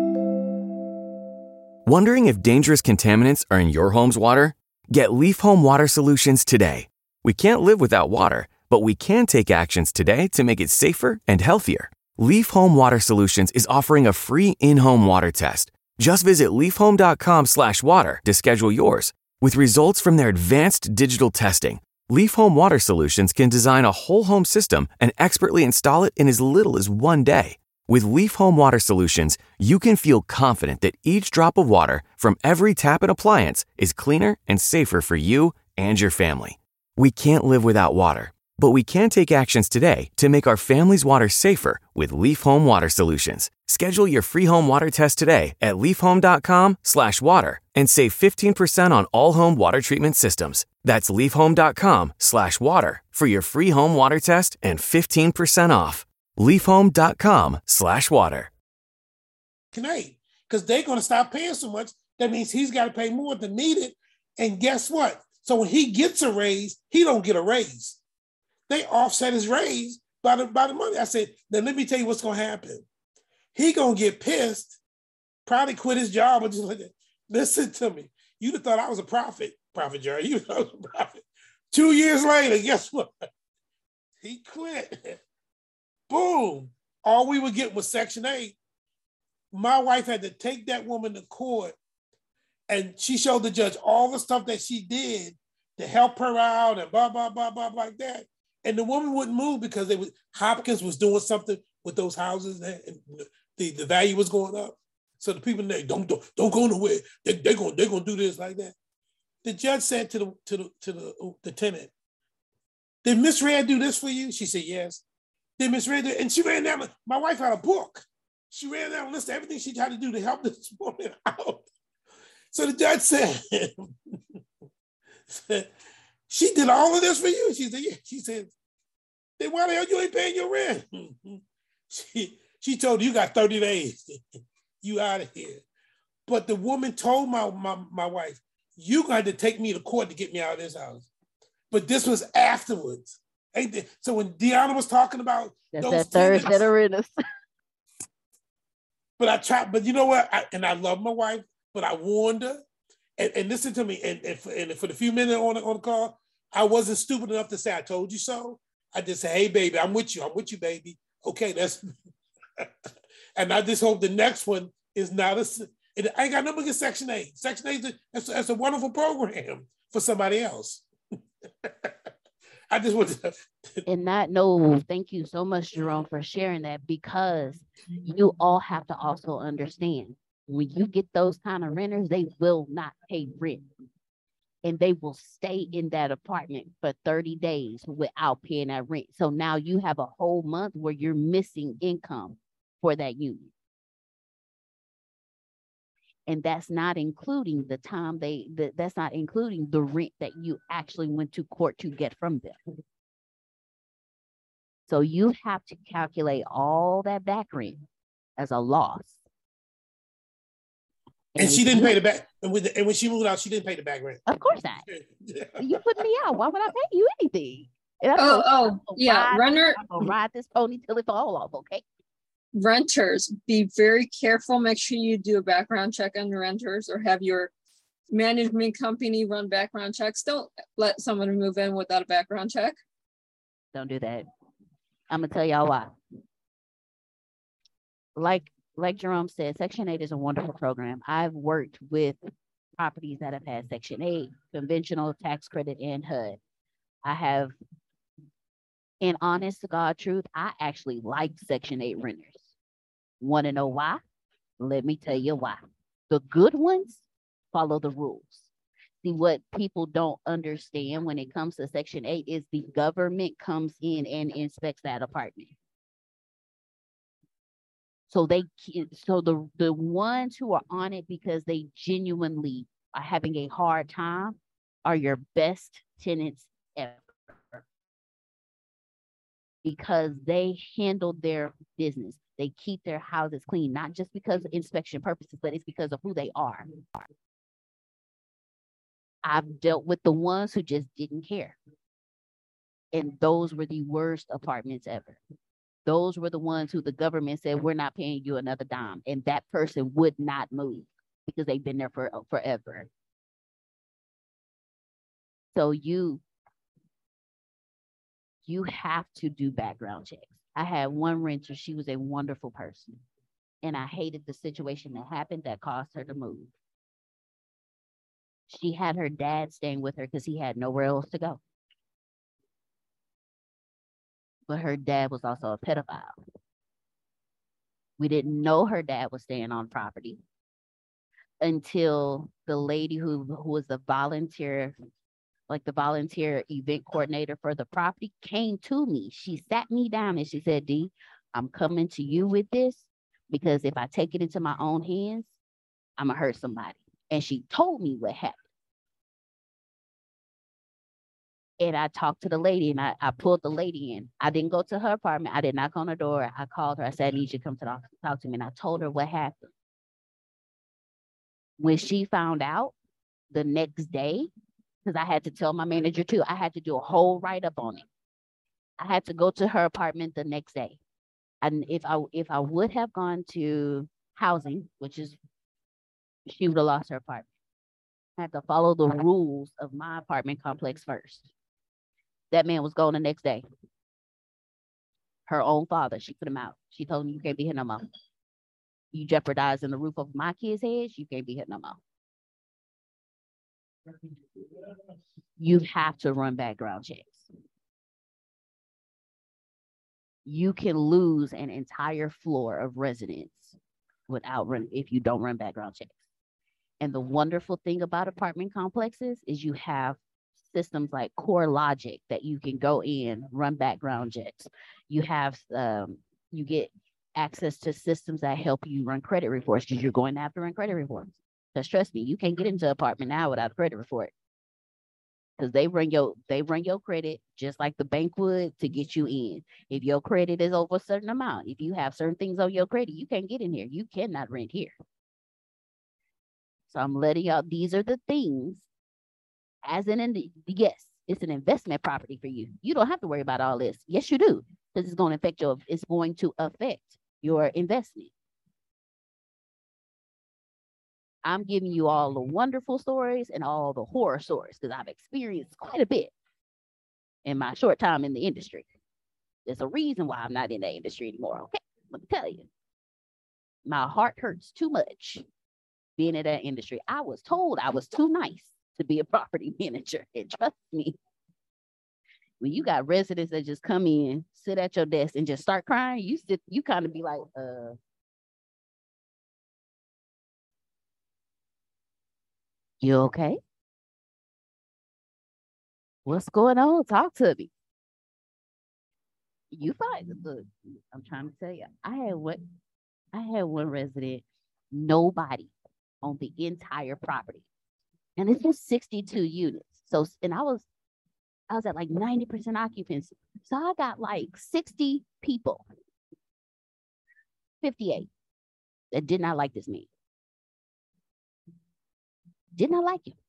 Wondering if dangerous contaminants are in your home's water? Get Leaf Home Water Solutions today. We can't live without water, but we can take actions today to make it safer and healthier. Leaf Home Water Solutions is offering a free in-home water test. Just visit leafhome.com/water to schedule yours. With results from their advanced digital testing, Leaf Home Water Solutions can design a whole home system and expertly install it in as little as 1 day. With Leaf Home Water Solutions, you can feel confident that each drop of water from every tap and appliance is cleaner and safer for you and your family. We can't live without water, but we can take actions today to make our family's water safer with Leaf Home Water Solutions. Schedule your free home water test today at leafhome.com/water and save 15% on all home water treatment systems. That's leafhome.com/water for your free home water test and 15% off. leafhome.com/water. Because they're going to stop paying so much. That means he's got to pay more than needed. And guess what? So when he gets a raise, he don't get a raise. They offset his raise by the money. I said, then let me tell you what's going to happen. He going to get pissed, probably quit his job. Or just like that. Listen to me. You'd have thought I was a prophet, Prophet Jerry. You thought I was a prophet. 2 years later, guess what? He quit. Boom. All we would get was Section 8. My wife had to take that woman to court, and she showed the judge all the stuff that she did to help her out and blah, blah, blah, blah, like that. And the woman wouldn't move because Hopkins was doing something with those houses, and the value was going up. So the people there, don't go nowhere. They're gonna do this like that. The judge said to the tenant, did Miss Red do this for you? She said, yes. Did Miss Red do it? And she ran down, my wife had a book. She ran down a list of everything she tried to do to help this woman out. So the judge said, she did all of this for you? She said, yeah. She said, then why the hell you ain't paying your rent? She told her, you got 30 days. You out of here. But the woman told my wife, you got to take me to court to get me out of this house. But this was afterwards. So when Deanna was talking about that's those that third set of renters. But I tried, but you know what? I love my wife, but I warned her. And listen to me, and for the few minutes on the call, I wasn't stupid enough to say I told you so. I just say, hey, baby, I'm with you, baby. Okay, that's and I just hope the next one is not I ain't got nothing against Section 8. Section 8 that's a wonderful program for somebody else. I just want to and not know. Thank you so much, Jerome, for sharing that, because you all have to also understand when you get those kind of renters, they will not pay rent. And they will stay in that apartment for 30 days without paying that rent. So now you have a whole month where you're missing income for that unit. And that's not including the time that's not including the rent that you actually went to court to get from them. So you have to calculate all that back rent as a loss. And she didn't pay the back. And when she moved out, she didn't pay the back rent. Of course not. You put me out. Why would I pay you anything? Yeah. I'm gonna ride this pony till it fall off. Okay. Renters, be very careful. Make sure you do a background check on the renters, or have your management company run background checks. Don't let someone move in without a background check. Don't do that. I'm gonna tell y'all why. Like Jerome said, Section 8 is a wonderful program. I've worked with properties that have had Section 8, conventional tax credit, and HUD. I have, in honest to God truth, I actually like Section 8 renters. Want to know why? Let me tell you why. The good ones follow the rules. See, what people don't understand when it comes to Section 8 is the government comes in and inspects that apartment. So the ones who are on it because they genuinely are having a hard time are your best tenants ever, because they handle their business. They keep their houses clean, not just because of inspection purposes, but it's because of who they are. I've dealt with the ones who just didn't care. And those were the worst apartments ever. Those were the ones who the government said, we're not paying you another dime. And that person would not move because they've been there for forever. So you have to do background checks. I had one renter, she was a wonderful person. And I hated the situation that happened that caused her to move. She had her dad staying with her because he had nowhere else to go. But her dad was also a pedophile. We didn't know her dad was staying on property until the lady who was the volunteer event coordinator for the property came to me. She sat me down and she said, D, I'm coming to you with this because if I take it into my own hands, I'm gonna hurt somebody. And she told me what happened. And I talked to the lady and I pulled the lady in. I didn't go to her apartment. I didn't knock on her door. I called her. I said, I need you to come to the office and talk to me. And I told her what happened. When she found out the next day, because I had to tell my manager too, I had to do a whole write-up on it. I had to go to her apartment the next day. And if I would have gone to housing, which is, she would have lost her apartment. I had to follow the rules of my apartment complex first. That man was gone the next day. Her own father, she put him out. She told him, you can't be here no more. You jeopardizing the roof of my kids' heads, you can't be here no more. You have to run background checks. You can lose an entire floor of residents if you don't run background checks. And the wonderful thing about apartment complexes is you have systems like CoreLogic that you can go in, run background checks. You have, you get access to systems that help you run credit reports because you're going to have to run credit reports. Because trust me, you can't get into an apartment now without a credit report. Because they run your credit just like the bank would to get you in. If your credit is over a certain amount, if you have certain things on your credit, you can't get in here. You cannot rent here. So I'm letting y'all, these are the things yes, it's an investment property for you. You don't have to worry about all this. Yes, you do. Because it's going to affect your investment. I'm giving you all the wonderful stories and all the horror stories because I've experienced quite a bit. in my short time in the industry. There's a reason why I'm not in that industry anymore. Okay, let me tell you, my heart hurts too much being in that industry. I was told I was too nice to be a property manager, and trust me, when you got residents that just come in, sit at your desk, and just start crying, you kind of be like, you okay? What's going on? Talk to me. You find look, I'm trying to tell you, I had one resident, nobody on the entire property. And it's just 62 units. So, and I was at like 90% occupancy. So I got like 60 people, 58, that did not like this man. Did not like him.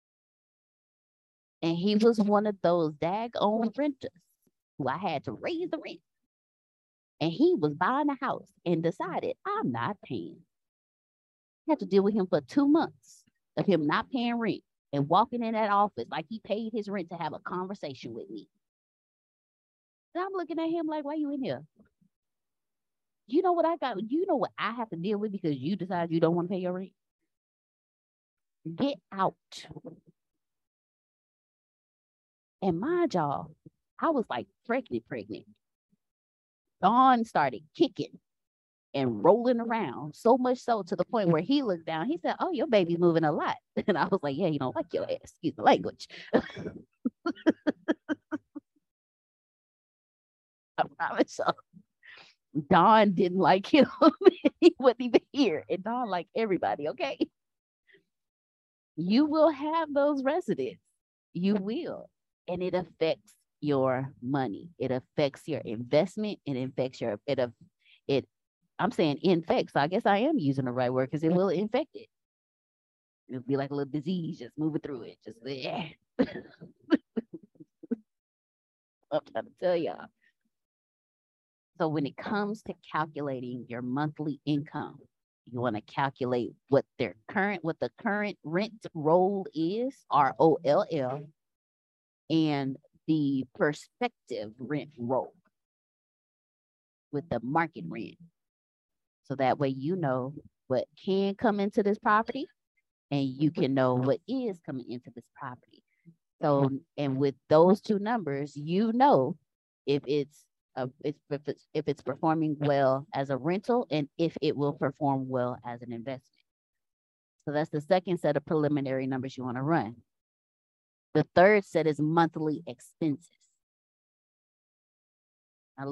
And he was one of those daggone renters who I had to raise the rent. And he was buying a house and decided, I'm not paying. I had to deal with him for 2 months of him not paying rent and walking in that office like he paid his rent to have a conversation with me. And I'm looking at him like, why you in here? You know what I got? You know what I have to deal with because you decide you don't want to pay your rent? Get out. And mind y'all, I was like pregnant. Dawn started kicking and rolling around, so much so to the point where he looked down. He said, oh, your baby's moving a lot. And I was like, yeah, you don't like your ass. Excuse the language. I promise you. Dawn didn't like him. He wasn't even here. And Dawn liked everybody, okay? You will have those residents. You will. And it affects your money. It affects your investment. It affects your, I'm saying infect, so I guess I am using the right word because it will infect it. It'll be like a little disease, just moving through it. Just, yeah. I'm trying to tell y'all. So when it comes to calculating your monthly income, you want to calculate what the current rent roll is, ROLL, and the prospective rent roll with the market rent. So that way you know what can come into this property and you can know what is coming into this property. So, and with those two numbers, you know if it's performing well as a rental and if it will perform well as an investment. So that's the second set of preliminary numbers you want to run. The third set is monthly expenses. Now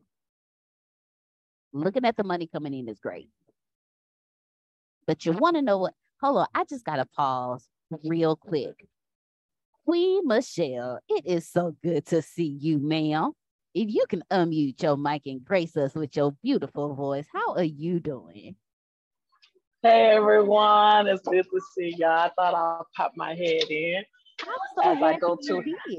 looking at the money coming in is great. But you want to know what, hold on, I just got to pause real quick. Queen Michelle, it is so good to see you, ma'am. If you can unmute your mic and grace us with your beautiful voice, how are you doing? Hey everyone, it's good to see y'all. I thought I'll pop my head in as I go to.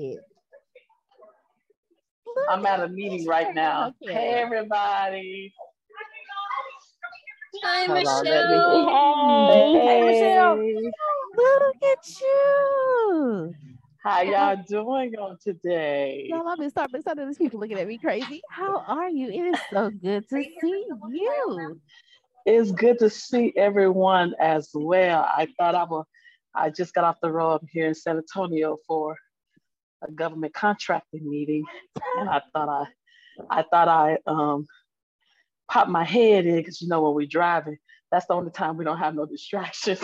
I'm at a meeting right now. Okay. Hey everybody. Hi, Michelle. Hey, Michelle. Look at you. How y'all doing on today? No, I'm starting to these people looking at me crazy. How are you? It is so good to see you. It's good to see everyone as well. I just got off the road here in San Antonio for a government contracting meeting, and I thought I pop my head in because when we're driving, that's the only time we don't have no distractions.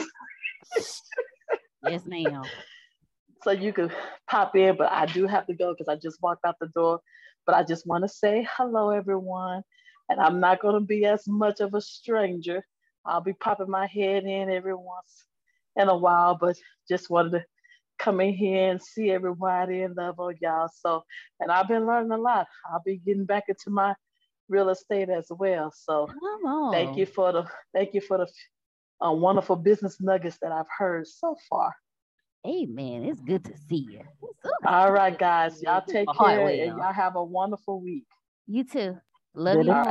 Yes, ma'am. So you could pop in, but I do have to go because I just walked out the door. But I just want to say hello, everyone. And I'm not going to be as much of a stranger. I'll be popping my head in every once in a while, but just wanted to come in here and see everybody and love on y'all. So, and I've been learning a lot. I'll be getting back into my real estate as well. So thank you for the wonderful business nuggets that I've heard so far. Amen. It's good to see you. All right, guys. Y'all take care and y'all have a wonderful week. You too. Love you.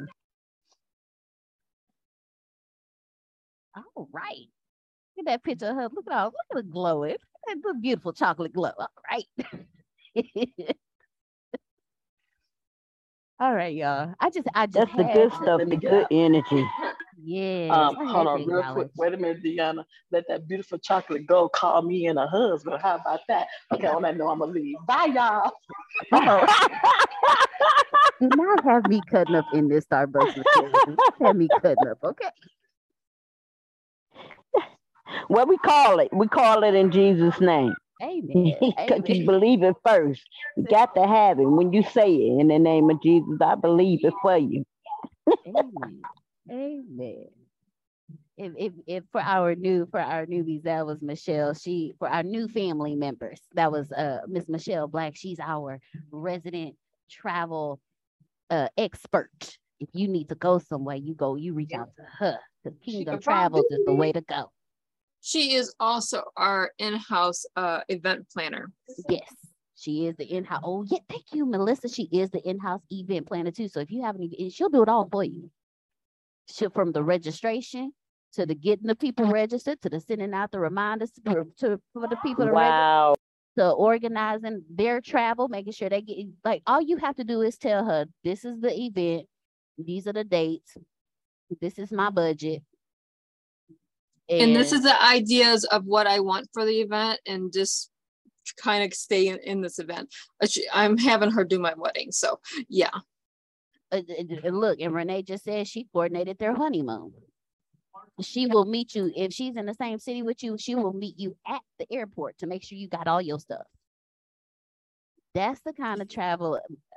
All right. Look at that picture of her. Look at her glowing. That beautiful chocolate glow. All right. All right, y'all. I just That's the had good to. stuff, the good energy. Yes, I Hold had to on, real quick. acknowledge. Wait a minute, Deanna. Let that beautiful chocolate go call me and her husband. How about that? Okay, on that note, I'm gonna leave. Bye, y'all. Oh, do not have me cutting up in this Starbucks facility. Don't have me cutting up, okay? What we call it? We call it in Jesus' name. Amen. Because you Amen. believe it first. You got to have it. When you say it in the name of Jesus, I believe it for you. Amen. Amen. If for our newbies, that was Michelle. She, for our new family members, that was Miss Michelle Black. She's our resident travel expert. If you need to go somewhere, you reach out to her, because Kingdom Travels is the way to go. She is also our in-house event planner. Yes, she is the in-house. Oh yeah, thank you, Melissa. She is the in-house event planner too. So if you have any, she'll do it all for you. She'll, from the registration to the getting the people registered, to the sending out the reminders for the people to Wow. to organizing their travel, making sure they get, like, all you have to do is tell her, this is the event, these are the dates, this is my budget. And this is the ideas of what I want for the event, and just kind of stay in this event. I'm having her do my wedding, so yeah. Look, and Renee just said she coordinated their honeymoon. She will meet you, if she's in the same city with you, she will meet you at the airport to make sure you got all your stuff. That's the kind of travel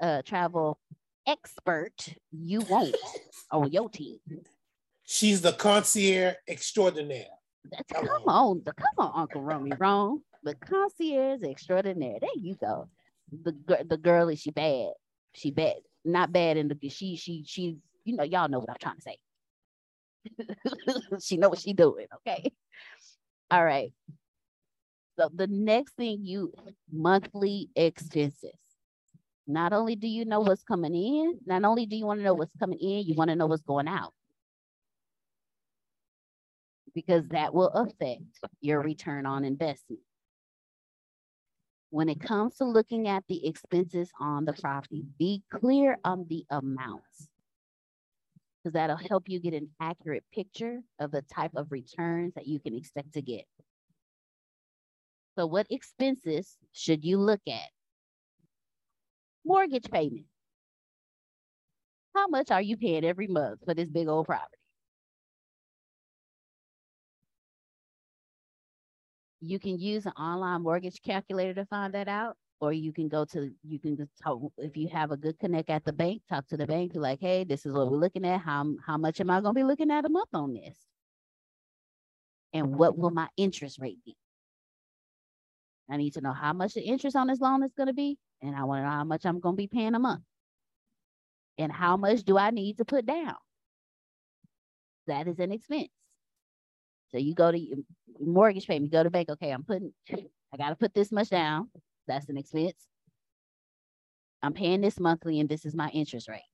expert you want on your team. She's the concierge extraordinaire. Come on, Uncle Romy wrong. The concierge extraordinaire. There you go. The girl, is she bad? She bad. Not bad in the she you know, y'all know what I'm trying to say. She know what she doing, okay? All right. So the next thing, monthly expenses. Not only do you know what's coming in, not only do you want to know what's coming in, you want to know what's going out. Because that will affect your return on investment. When it comes to looking at the expenses on the property, be clear on the amounts, because that'll help you get an accurate picture of the type of returns that you can expect to get. So what expenses should you look at? Mortgage payment. How much are you paying every month for this big old property? You can use an online mortgage calculator to find that out, or you can go to, if you have a good connect at the bank, talk to the bank, be like, hey, this is what we're looking at. How much am I going to be looking at a month on this? And what will my interest rate be? I need to know how much the interest on this loan is going to be, and I want to know how much I'm going to be paying a month. And how much do I need to put down? That is an expense. So you go to mortgage payment, you go to bank, okay, I got to put this much down. That's an expense. I'm paying this monthly, and this is my interest rate.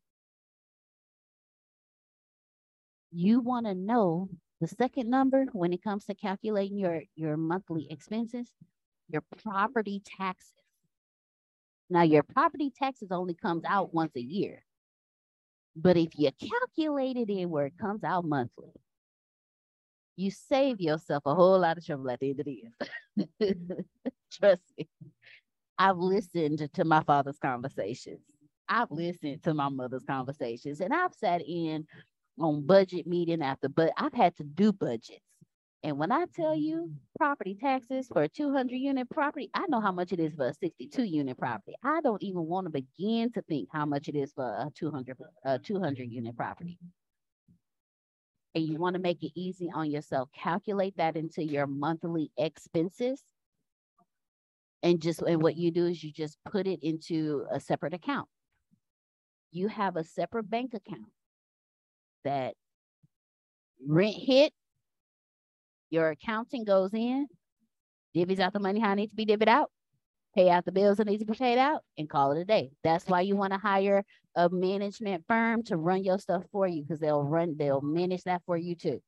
You want to know the second number when it comes to calculating your monthly expenses, your property taxes. Now, your property taxes only comes out once a year. But if you calculate it in where it comes out monthly, you save yourself a whole lot of trouble at the end of the year. Trust me. I've listened to my father's conversations. I've listened to my mother's conversations, and I've sat in on budget meeting after, but I've had to do budgets. And when I tell you property taxes for a 200 unit property, I know how much it is for a 62 unit property. I don't even want to begin to think how much it is for a 200 unit property. And you want to make it easy on yourself. Calculate that into your monthly expenses. And what you do is you just put it into a separate account. You have a separate bank account that rent hit, your accounting goes in, divvies out the money how it needs to be divvied out, pay out the bills that need to be paid out, and call it a day. That's why you want to hire a management firm to run your stuff for you, because they'll manage that for you too.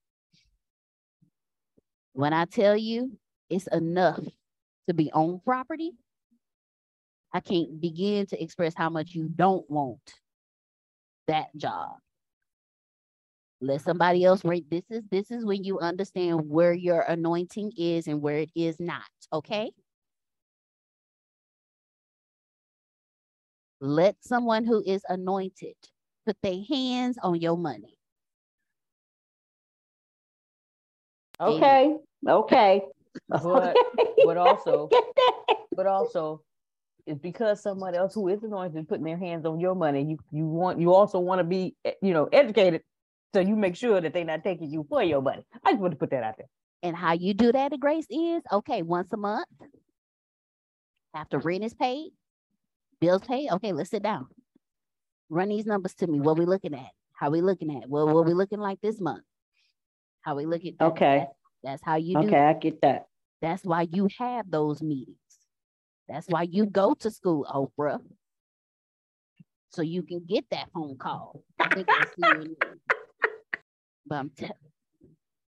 When I tell you it's enough to be on property, I can't begin to express how much you don't want that job. Let somebody else rate. This is when you understand where your anointing is and where it is not. Okay. Let someone who is anointed put their hands on your money. Okay. Okay. But also, it's because someone else who is anointed putting their hands on your money. You also want to be, educated, so you make sure that they're not taking you for your money. I just want to put that out there. And how you do that, Grace, is okay. Once a month, after rent is paid, bills paid. Okay, let's sit down. Run these numbers to me. What we looking at? How we looking at? Well, what we looking like this month? How we looking? Okay. That's how you do. Okay, I get that. That's why you have those meetings. That's why you go to school, Oprah, so you can get that phone call. But I'm telling you,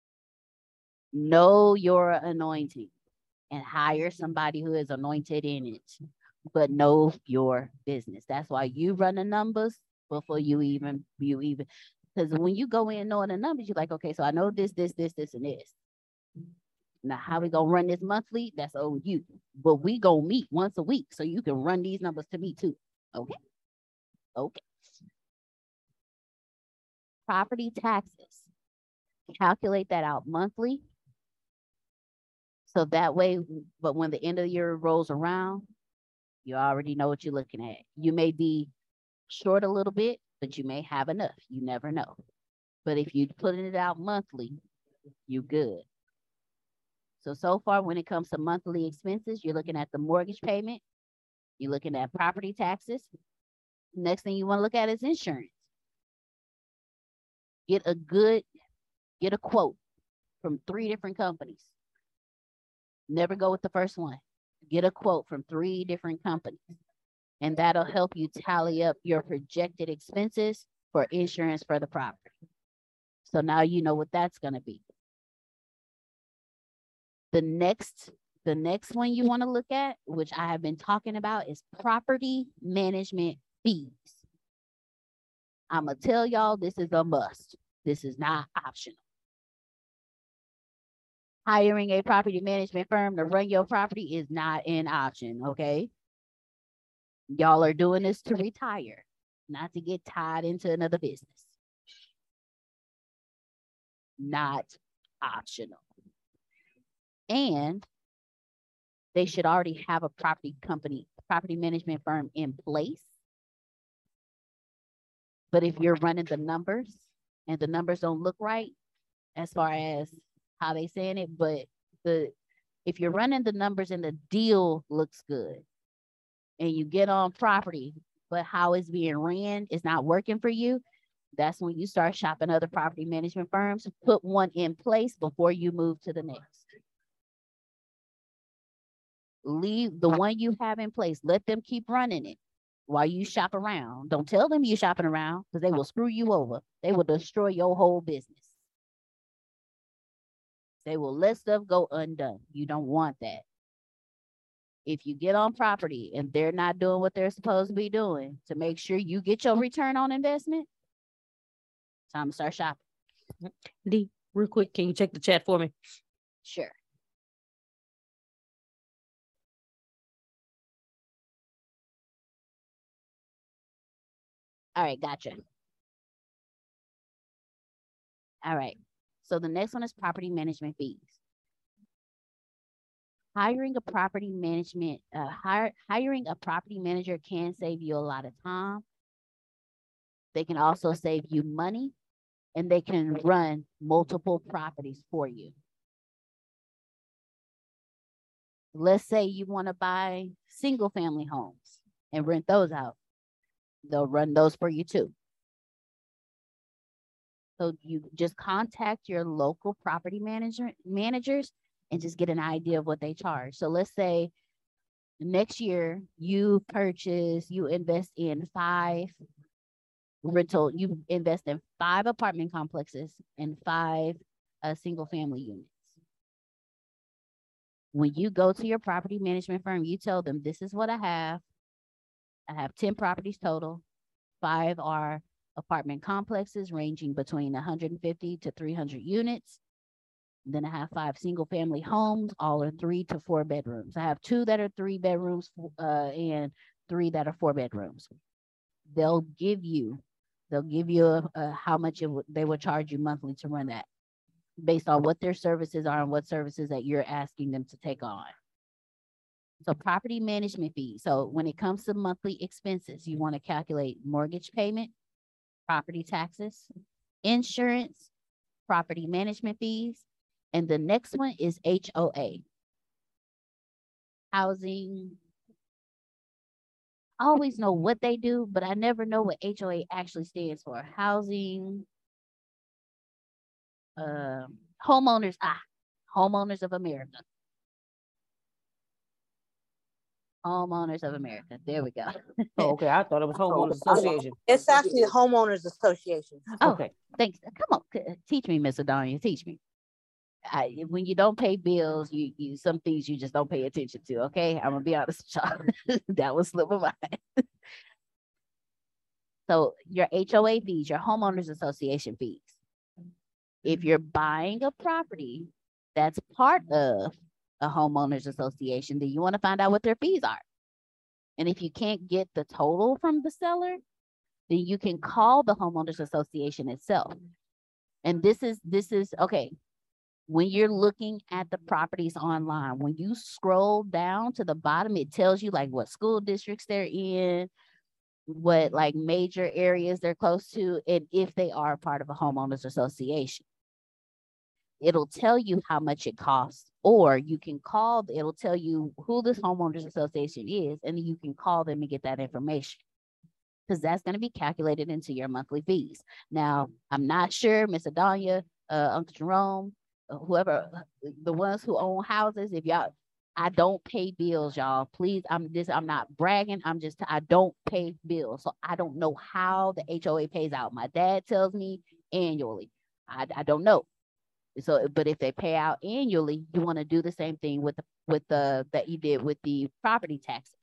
know your anointing and hire somebody who is anointed in it, but know your business. That's why you run the numbers before you even, because when you go in knowing the numbers, you're like, okay, so I know this, and this. Now, how we gonna run this monthly? That's on you. But we gonna meet once a week, so you can run these numbers to me too. Okay. Okay. Property taxes. Calculate that out monthly. So that way, but when the end of the year rolls around, you already know what you're looking at. You may be short a little bit, but you may have enough. You never know. But if you're putting it out monthly, you're good. So far, when it comes to monthly expenses, you're looking at the mortgage payment. You're looking at property taxes. Next thing you want to look at is insurance. Get a quote from 3 different companies. Never go with the first one. Get a quote from 3 different companies. And that'll help you tally up your projected expenses for insurance for the property. So now you know what that's going to be. The next one you want to look at, which I have been talking about, is property management fees. I'm going to tell y'all this is a must. This is not optional. Hiring a property management firm to run your property is not an option, okay? Y'all are doing this to retire, not to get tied into another business. Not optional. And they should already have a property management firm in place. But if you're running the numbers and the numbers don't look right as far as how they saying it, but if you're running the numbers and the deal looks good and you get on property, but how it's being ran is not working for you, that's when you start shopping other property management firms. Put one in place before you move to the next. Leave the one you have in place. Let them keep running it while you shop around. Don't tell them you're shopping around, because they will screw you over. They will destroy your whole business. They will let stuff go undone. You don't want that. If you get on property and they're not doing what they're supposed to be doing to make sure you get your return on investment, time to start shopping. D, real quick, can you check the chat for me? Sure. All right, gotcha. All right. So the next one is property management fees. Hiring a property manager can save you a lot of time. They can also save you money, and they can run multiple properties for you. Let's say you want to buy single family homes and rent those out. They'll run those for you too. So you just contact your local property managers and just get an idea of what they charge. So let's say next year you invest in 5 apartment complexes and 5 single family units. When you go to your property management firm, you tell them, this is what I have. I have 10 properties total. 5 are apartment complexes ranging between 150 to 300 units. Then I have 5 single family homes, all are 3 to 4 bedrooms. I have 2 that are 3 bedrooms and 3 that are 4 bedrooms. They'll give you how much they will charge you monthly to run that based on what their services are and what services that you're asking them to take on. So property management fees. So when it comes to monthly expenses, you want to calculate mortgage payment, property taxes, insurance, property management fees, and the next one is HOA. Housing. I always know what they do, but I never know what HOA actually stands for. Housing, homeowners of America. Homeowners of America. There we go. Oh, okay. I thought it was homeowners association. It's actually a homeowners association. Oh, Okay. thanks. Come on, teach me, Miss Adonia. Teach me. When you don't pay bills, you some things you just don't pay attention to. Okay, I'm gonna be honest with y'all. That was slip of mind. So your HOA fees, your homeowners association fees. If you're buying a property that's part of a homeowners association, then you want to find out what their fees are. And if you can't get the total from the seller, then you can call the homeowners association itself. And this is okay. When you're looking at the properties online, when you scroll down to the bottom, it tells you like what school districts they're in, what like major areas they're close to, and if they are part of a homeowners association. It'll tell you how much it costs, or you can call, it'll tell you who this homeowners association is, and then you can call them and get that information, because that's going to be calculated into your monthly fees. Now, I'm not sure, Miss Adonia, Uncle Jerome, whoever, the ones who own houses, if y'all, I don't pay bills, y'all. Please, I'm not bragging. I don't pay bills. So I don't know how the HOA pays out. My dad tells me annually. I don't know. So, but if they pay out annually, you want to do the same thing with the that you did with the property taxes.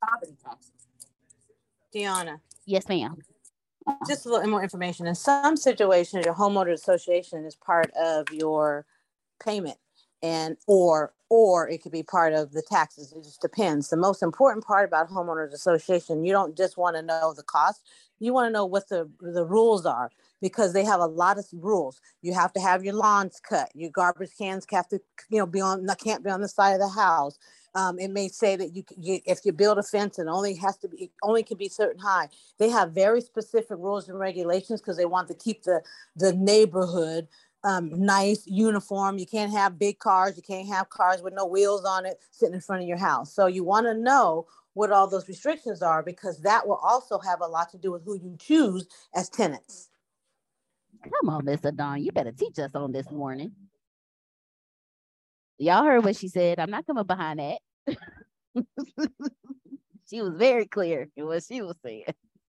Deanna. Yes, ma'am. Just a little more information. In some situations, your homeowners association is part of your payment, and or it could be part of the taxes. It just depends. The most important part about homeowners association, you don't just want to know the cost. You want to know what the rules are, because they have a lot of rules. You have to have your lawns cut. Your garbage cans have to, can't be on the side of the house. It may say that if you build a fence, it only can be certain high. They have very specific rules and regulations because they want to keep the neighborhood nice, uniform. You can't have big cars. You can't have cars with no wheels on it sitting in front of your house. So you want to know what all those restrictions are, because that will also have a lot to do with who you choose as tenants. Come on, Miss Adon, you better teach us on this morning. Y'all heard what she said. I'm not coming behind that. She was very clear in what she was saying.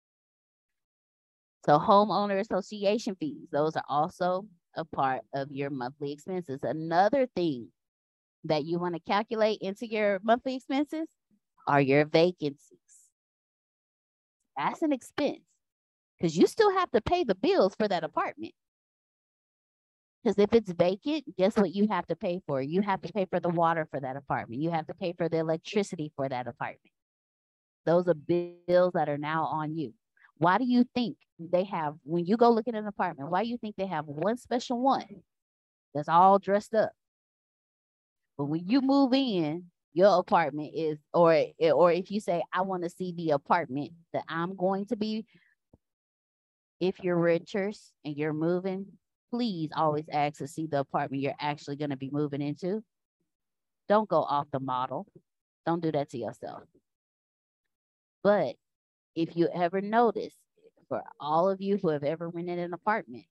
So homeowner association fees, those are also a part of your monthly expenses. Another thing that you want to calculate into your monthly expenses are your vacancies. That's an expense, because you still have to pay the bills for that apartment. Because if it's vacant, guess what you have to pay for? You have to pay for the water for that apartment. You have to pay for the electricity for that apartment. Those are bills that are now on you. Why do you think they have, when you go look at an apartment, why do you think they have one special one that's all dressed up? But when you move in, your apartment is, or if you say, I want to see the apartment that I'm going to be, if you're renters and you're moving, please always ask to see the apartment you're actually going to be moving into. Don't go off the model. Don't do that to yourself. But if you ever notice, for all of you who have ever rented an apartment,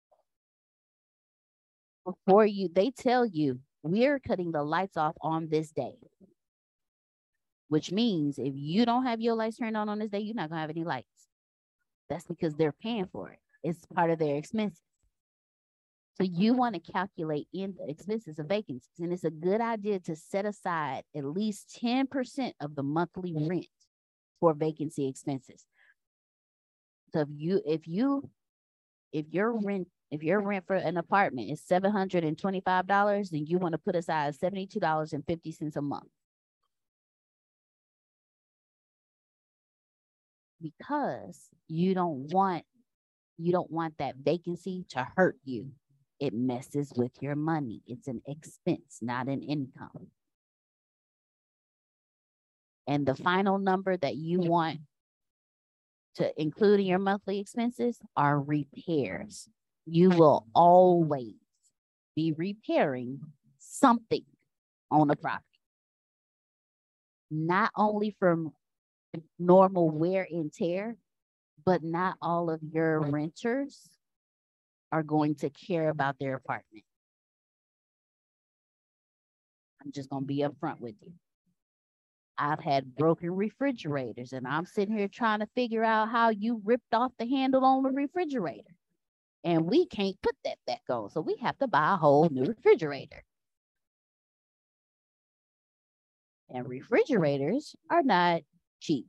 before they tell you, we're cutting the lights off on this day. Which means if you don't have your lights turned on this day, you're not going to have any lights. That's because they're paying for it. It's part of their expenses. So you want to calculate in the expenses of vacancies. And it's a good idea to set aside at least 10% of the monthly rent for vacancy expenses. So if your rent for an apartment is $725, then you want to put aside $72.50 a month. Because you don't want that vacancy to hurt you. It messes with your money. It's an expense, not an income. And the final number that you want to include in your monthly expenses are repairs. You will always be repairing something on a property. Not only from normal wear and tear, but not all of your renters are going to care about their apartment. I'm just going to be upfront with you. I've had broken refrigerators, and I'm sitting here trying to figure out how you ripped off the handle on the refrigerator. And we can't put that back on, so we have to buy a whole new refrigerator. And refrigerators are not cheap.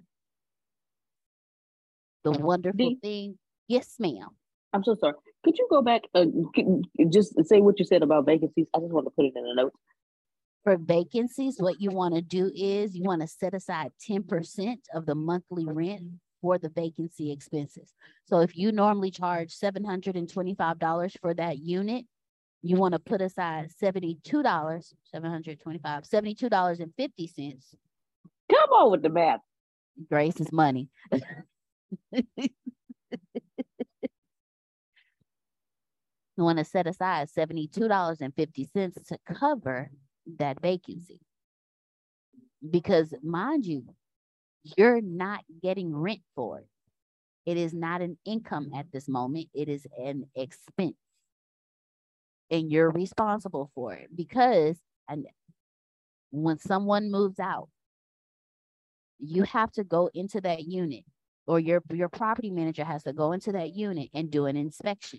The wonderful thing, yes, ma'am. I'm so sorry. Could you go back, just say what you said about vacancies? I just want to put it in the notes. For vacancies, what you want to do is you want to set aside 10% of the monthly rent for the vacancy expenses. So if you normally charge $725 for that unit, you want to put aside $72.50. Come on with the math. Grace is money. You want to set aside $72.50 to cover that vacancy. Because mind you, you're not getting rent for it. It is not an income at this moment. It is an expense. And you're responsible for it because when someone moves out, you have to go into that unit, or your property manager has to go into that unit and do an inspection.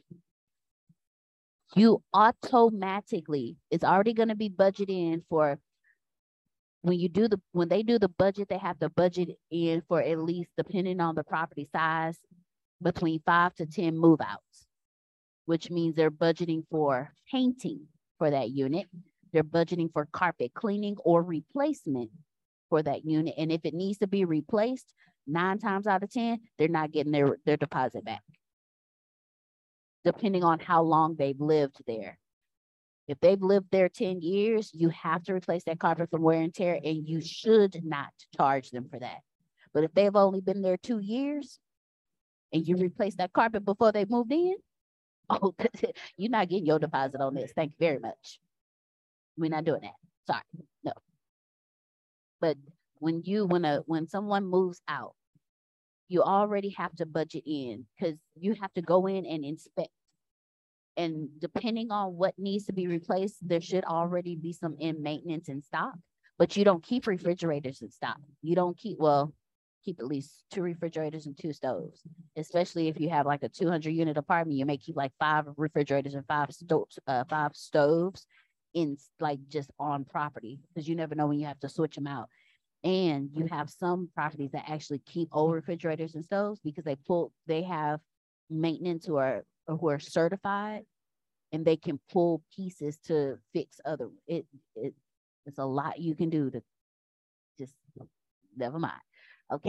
You automatically, it's already going to be budgeted in for when they do the budget, they have to budget in for at least, depending on the property size, between 5 to 10 move outs, which means they're budgeting for painting for that unit. They're budgeting for carpet cleaning or replacement for that unit. And if it needs to be replaced, 9 times out of 10, they're not getting their deposit back, depending on how long they've lived there. If they've lived there 10 years, you have to replace that carpet from wear and tear, and you should not charge them for that. But if they've only been there 2 years and you replace that carpet before they moved in, oh, you're not getting your deposit on this. Thank you very much. We're not doing that. Sorry, no. But when someone moves out, you already have to budget in, because you have to go in and inspect. And depending on what needs to be replaced, there should already be some in maintenance in stock, but you don't keep refrigerators in stock. You don't keep at least 2 refrigerators and 2 stoves, especially if you have like a 200 unit apartment. You may keep like 5 refrigerators and 5 stoves in like just on property, because you never know when you have to switch them out. And you have some properties that actually keep old refrigerators and stoves because they have maintenance who are certified, and they can pull pieces to fix other. It's a lot you can do to just never mind. Okay.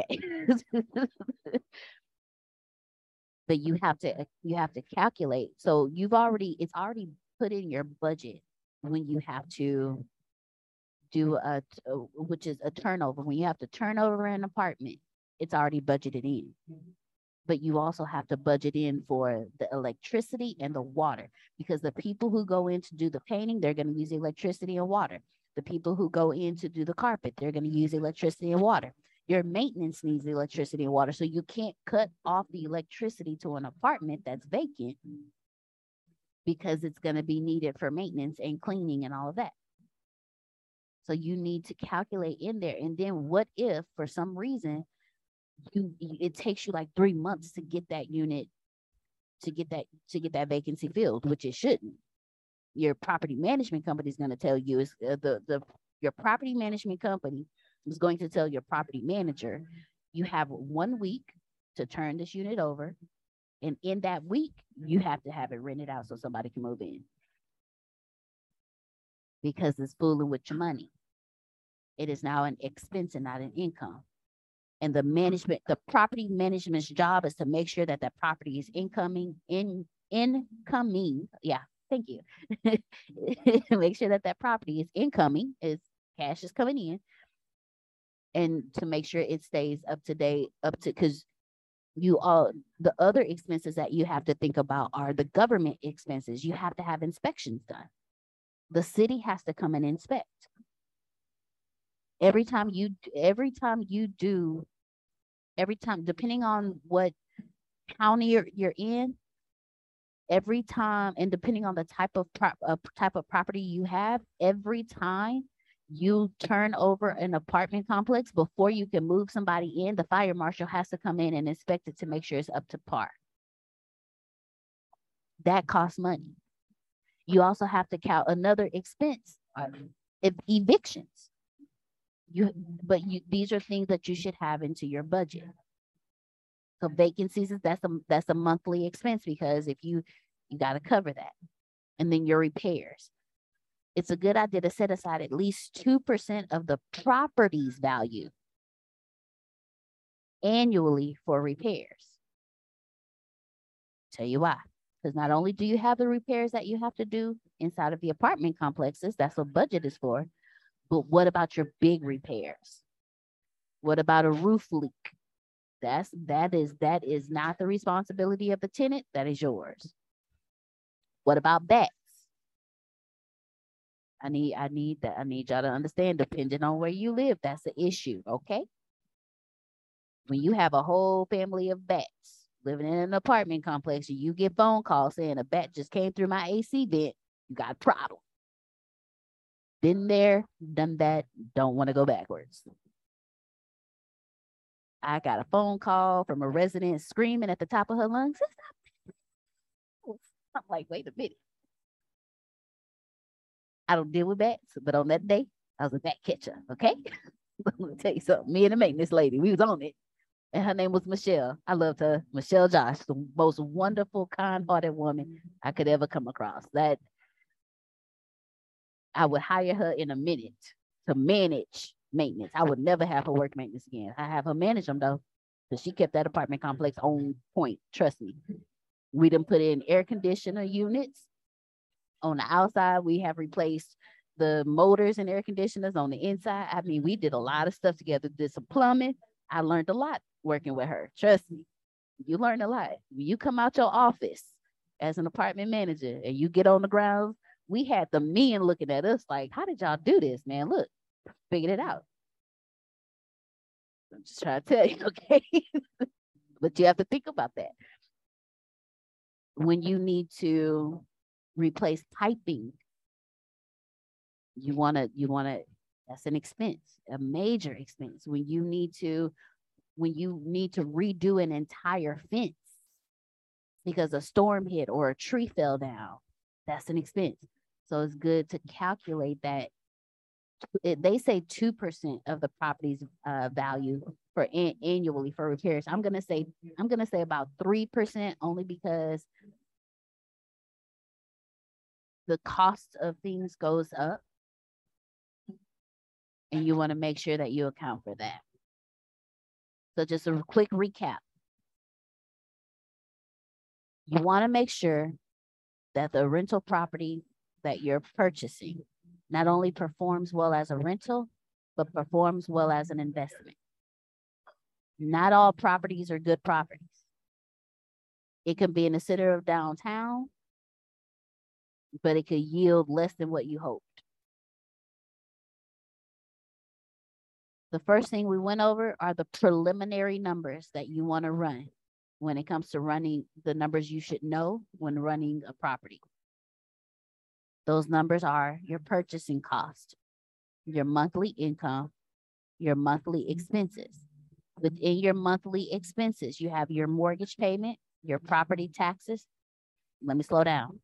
But you have to calculate. So it's already put in your budget when you have to do which is a turnover. When you have to turn over an apartment, it's already budgeted in. But you also have to budget in for the electricity and the water, because the people who go in to do the painting, they're going to use electricity and water. The people who go in to do the carpet, they're going to use electricity and water. Your maintenance needs electricity and water. So you can't cut off the electricity to an apartment that's vacant, because it's going to be needed for maintenance and cleaning and all of that. So you need to calculate in there. And then what if for some reason it takes you like 3 months to get that unit, to get that vacancy filled, which it shouldn't. Your property management company is going to tell you, your property management company is going to tell your property manager, You have 1 week to turn this unit over. And in that week, you have to have it rented out so somebody can move in. Because it's fooling with your money. It is now an expense and not an income. And the property management's job is to make sure that that property is incoming. Yeah, thank you. Make sure that that property is incoming, is cash is coming in, and to make sure it stays up to date, because the other expenses that you have to think about are the government expenses. You have to have inspections done. The city has to come and inspect. Every time, depending on what county you're in, every time, and depending on the type of property you have, every time you turn over an apartment complex, before you can move somebody in, the fire marshal has to come in and inspect it to make sure it's up to par. That costs money. You also have to count another expense, evictions. These are things that you should have into your budget. So vacancies, that's a monthly expense, because if you got to cover that. And then your repairs. It's a good idea to set aside at least 2% of the property's value annually for repairs. Tell you why. Because not only do you have the repairs that you have to do inside of the apartment complexes, that's what budget is for, but what about your big repairs? What about a roof leak? That is not the responsibility of the tenant, that is yours. What about bats? I need y'all to understand, depending on where you live, that's the issue, okay? When you have a whole family of bats living in an apartment complex and you get phone calls saying a bat just came through my AC vent, you got a problem. Been there, done that, don't want to go backwards. I got a phone call from a resident screaming at the top of her lungs. I'm like, wait a minute. I don't deal with bats, but on that day, I was a bat catcher, okay? Let me tell you something. Me and the maintenance lady, we was on it. And her name was Michelle. I loved her. Michelle Josh, the most wonderful, kind-hearted woman I could ever come across. That I would hire her in a minute to manage maintenance. I would never have her work maintenance again. I have her manage them, though, because she kept that apartment complex on point. Trust me. We done put in air conditioner units. On the outside, we have replaced the motors and air conditioners. On the inside, I mean, we did a lot of stuff together, did some plumbing. I learned a lot working with her. Trust me, you learn a lot. When you come out your office as an apartment manager and you get on the ground, we had the men looking at us like, how did y'all do this, man? Look, figured it out. I'm just trying to tell you, okay? But you have to think about that. When you need to replace piping, you want to, that's an expense, a major expense. When you need to redo an entire fence because a storm hit or a tree fell down, that's an expense. So it's good to calculate that. They say 2% of the property's value for annually for repairs. I'm gonna say about 3%, only because the cost of things goes up, and you want to make sure that you account for that. So just a quick recap. You want to make sure that the rental property that you're purchasing not only performs well as a rental, but performs well as an investment. Not all properties are good properties. It can be in the center of downtown, but it could yield less than what you hoped. The first thing we went over are the preliminary numbers that you want to run when it comes to running the numbers you should know when running a property. Those numbers are your purchasing cost, your monthly income, your monthly expenses. Within your monthly expenses, you have your mortgage payment, your property taxes. Let me slow down.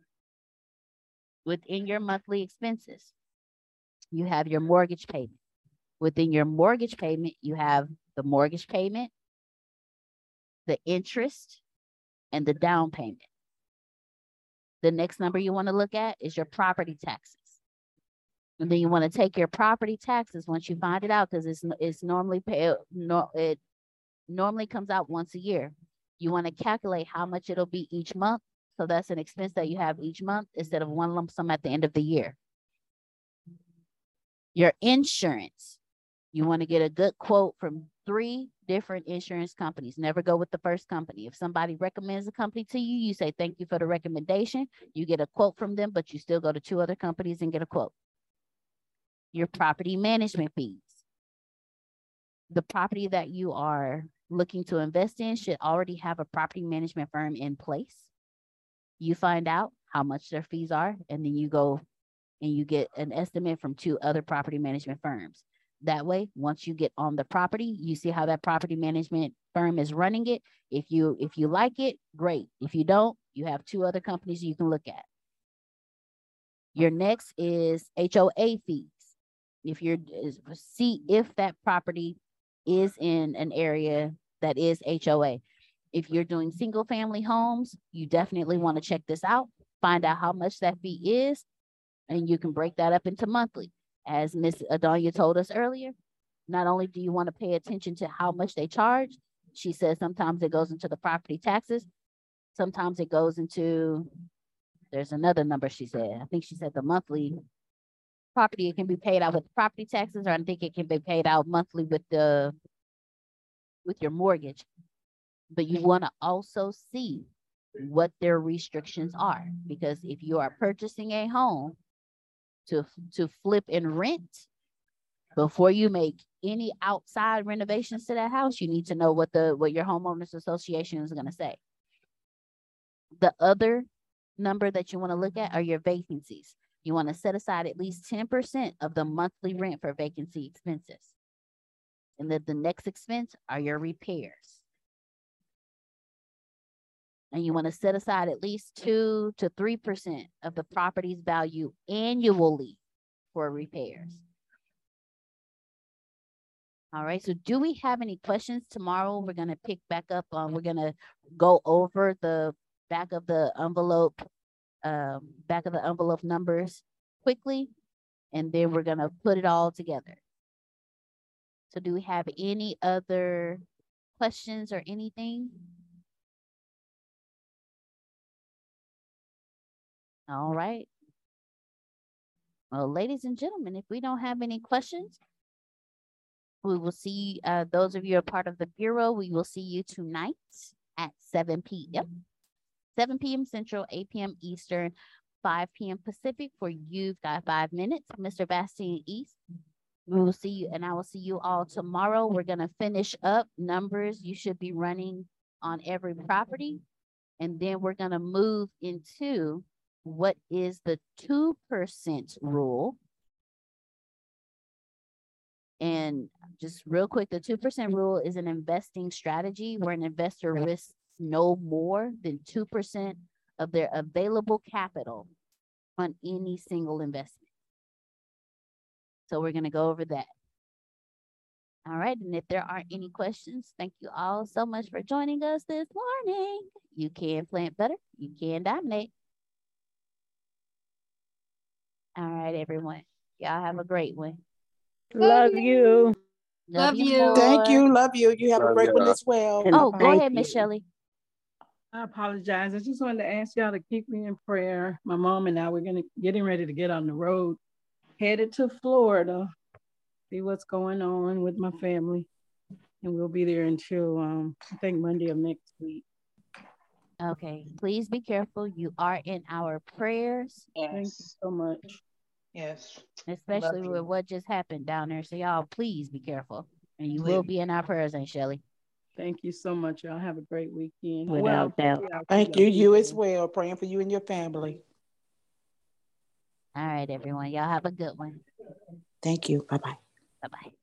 Within your monthly expenses, you have your mortgage payment. Within your mortgage payment, you have the mortgage payment, the interest, and the down payment. The next number you want to look at is your property taxes. And then you want to take your property taxes once you find it out, because it's normally it normally comes out once a year. You want to calculate how much it'll be each month. So that's an expense that you have each month instead of one lump sum at the end of the year. Your insurance. You want to get a good quote from 3 different insurance companies. Never go with the first company. If somebody recommends a company to you, you say, thank you for the recommendation. You get a quote from them, but you still go to 2 other companies and get a quote. Your property management fees. The property that you are looking to invest in should already have a property management firm in place. You find out how much their fees are, and then you go and you get an estimate from 2 other property management firms. That way, once you get on the property, you see how that property management firm is running it. If you like it, great. If you don't, you have 2 other companies you can look at. Your next is HOA fees. If you're see if that property is in an area that is HOA. If you're doing single family homes, you definitely want to check this out. Find out how much that fee is, and you can break that up into monthly. As Ms. Adonia told us earlier, not only do you want to pay attention to how much they charge, she says sometimes it goes into the property taxes. Sometimes it goes into, there's another number she said. I think she said the monthly property, it can be paid out with property taxes, or I think it can be paid out monthly with your mortgage. But you want to also see what their restrictions are, because if you are purchasing a home to flip and rent, before you make any outside renovations to that house, you need to know what your homeowners association is going to say. The other number that you want to look at are your vacancies. You want to set aside at least 10% of the monthly rent for vacancy expenses. And then the next expense are your repairs. And you want to set aside at least 2 to 3% of the property's value annually for repairs. All right, so do we have any questions? Tomorrow we're going to pick back up on, we're going to go over the back of the envelope numbers quickly, and then we're going to put it all together. So do we have any other questions or anything? All right. Well, ladies and gentlemen, if we don't have any questions, we will see those of you who are part of the Bureau. We will see you tonight at 7 p.m. 7 p.m. Central, 8 p.m. Eastern, 5 p.m. Pacific. For You've Got 5 Minutes, Mr. Bastien East. We will see you, and I will see you all tomorrow. We're going to finish up numbers you should be running on every property, and then we're going to move into what is the 2% rule. And just real quick, the 2% rule is an investing strategy where an investor risks no more than 2% of their available capital on any single investment. So we're going to go over that. All right. And if there aren't any questions, thank you all so much for joining us this morning. You can plant better. You can dominate. All right, everyone. Y'all have a great one. Love you. Love you. more. Thank you. Love you. You have a Love great one y'all. as well. And Oh, go thank ahead, Miss you. Shelley. I apologize. I just wanted to ask y'all to keep me in prayer. My mom and I, we're getting ready to get on the road, headed to Florida, see what's going on with my family. And we'll be there until, I think, Monday of next week. Okay, please be careful. You are in our prayers. Thank you Yes. so much. Yes. Especially Love with you. what just happened down there. So y'all, please be careful. And you Please. will be in our prayers, Aunt Shelley. Thank you so much. Y'all have a great weekend. Without doubt. I'll see Thank y'all you. You as Tuesday. well. Praying for you and your family. All right, everyone. Y'all have a good one. Thank you. Bye-bye. Bye-bye.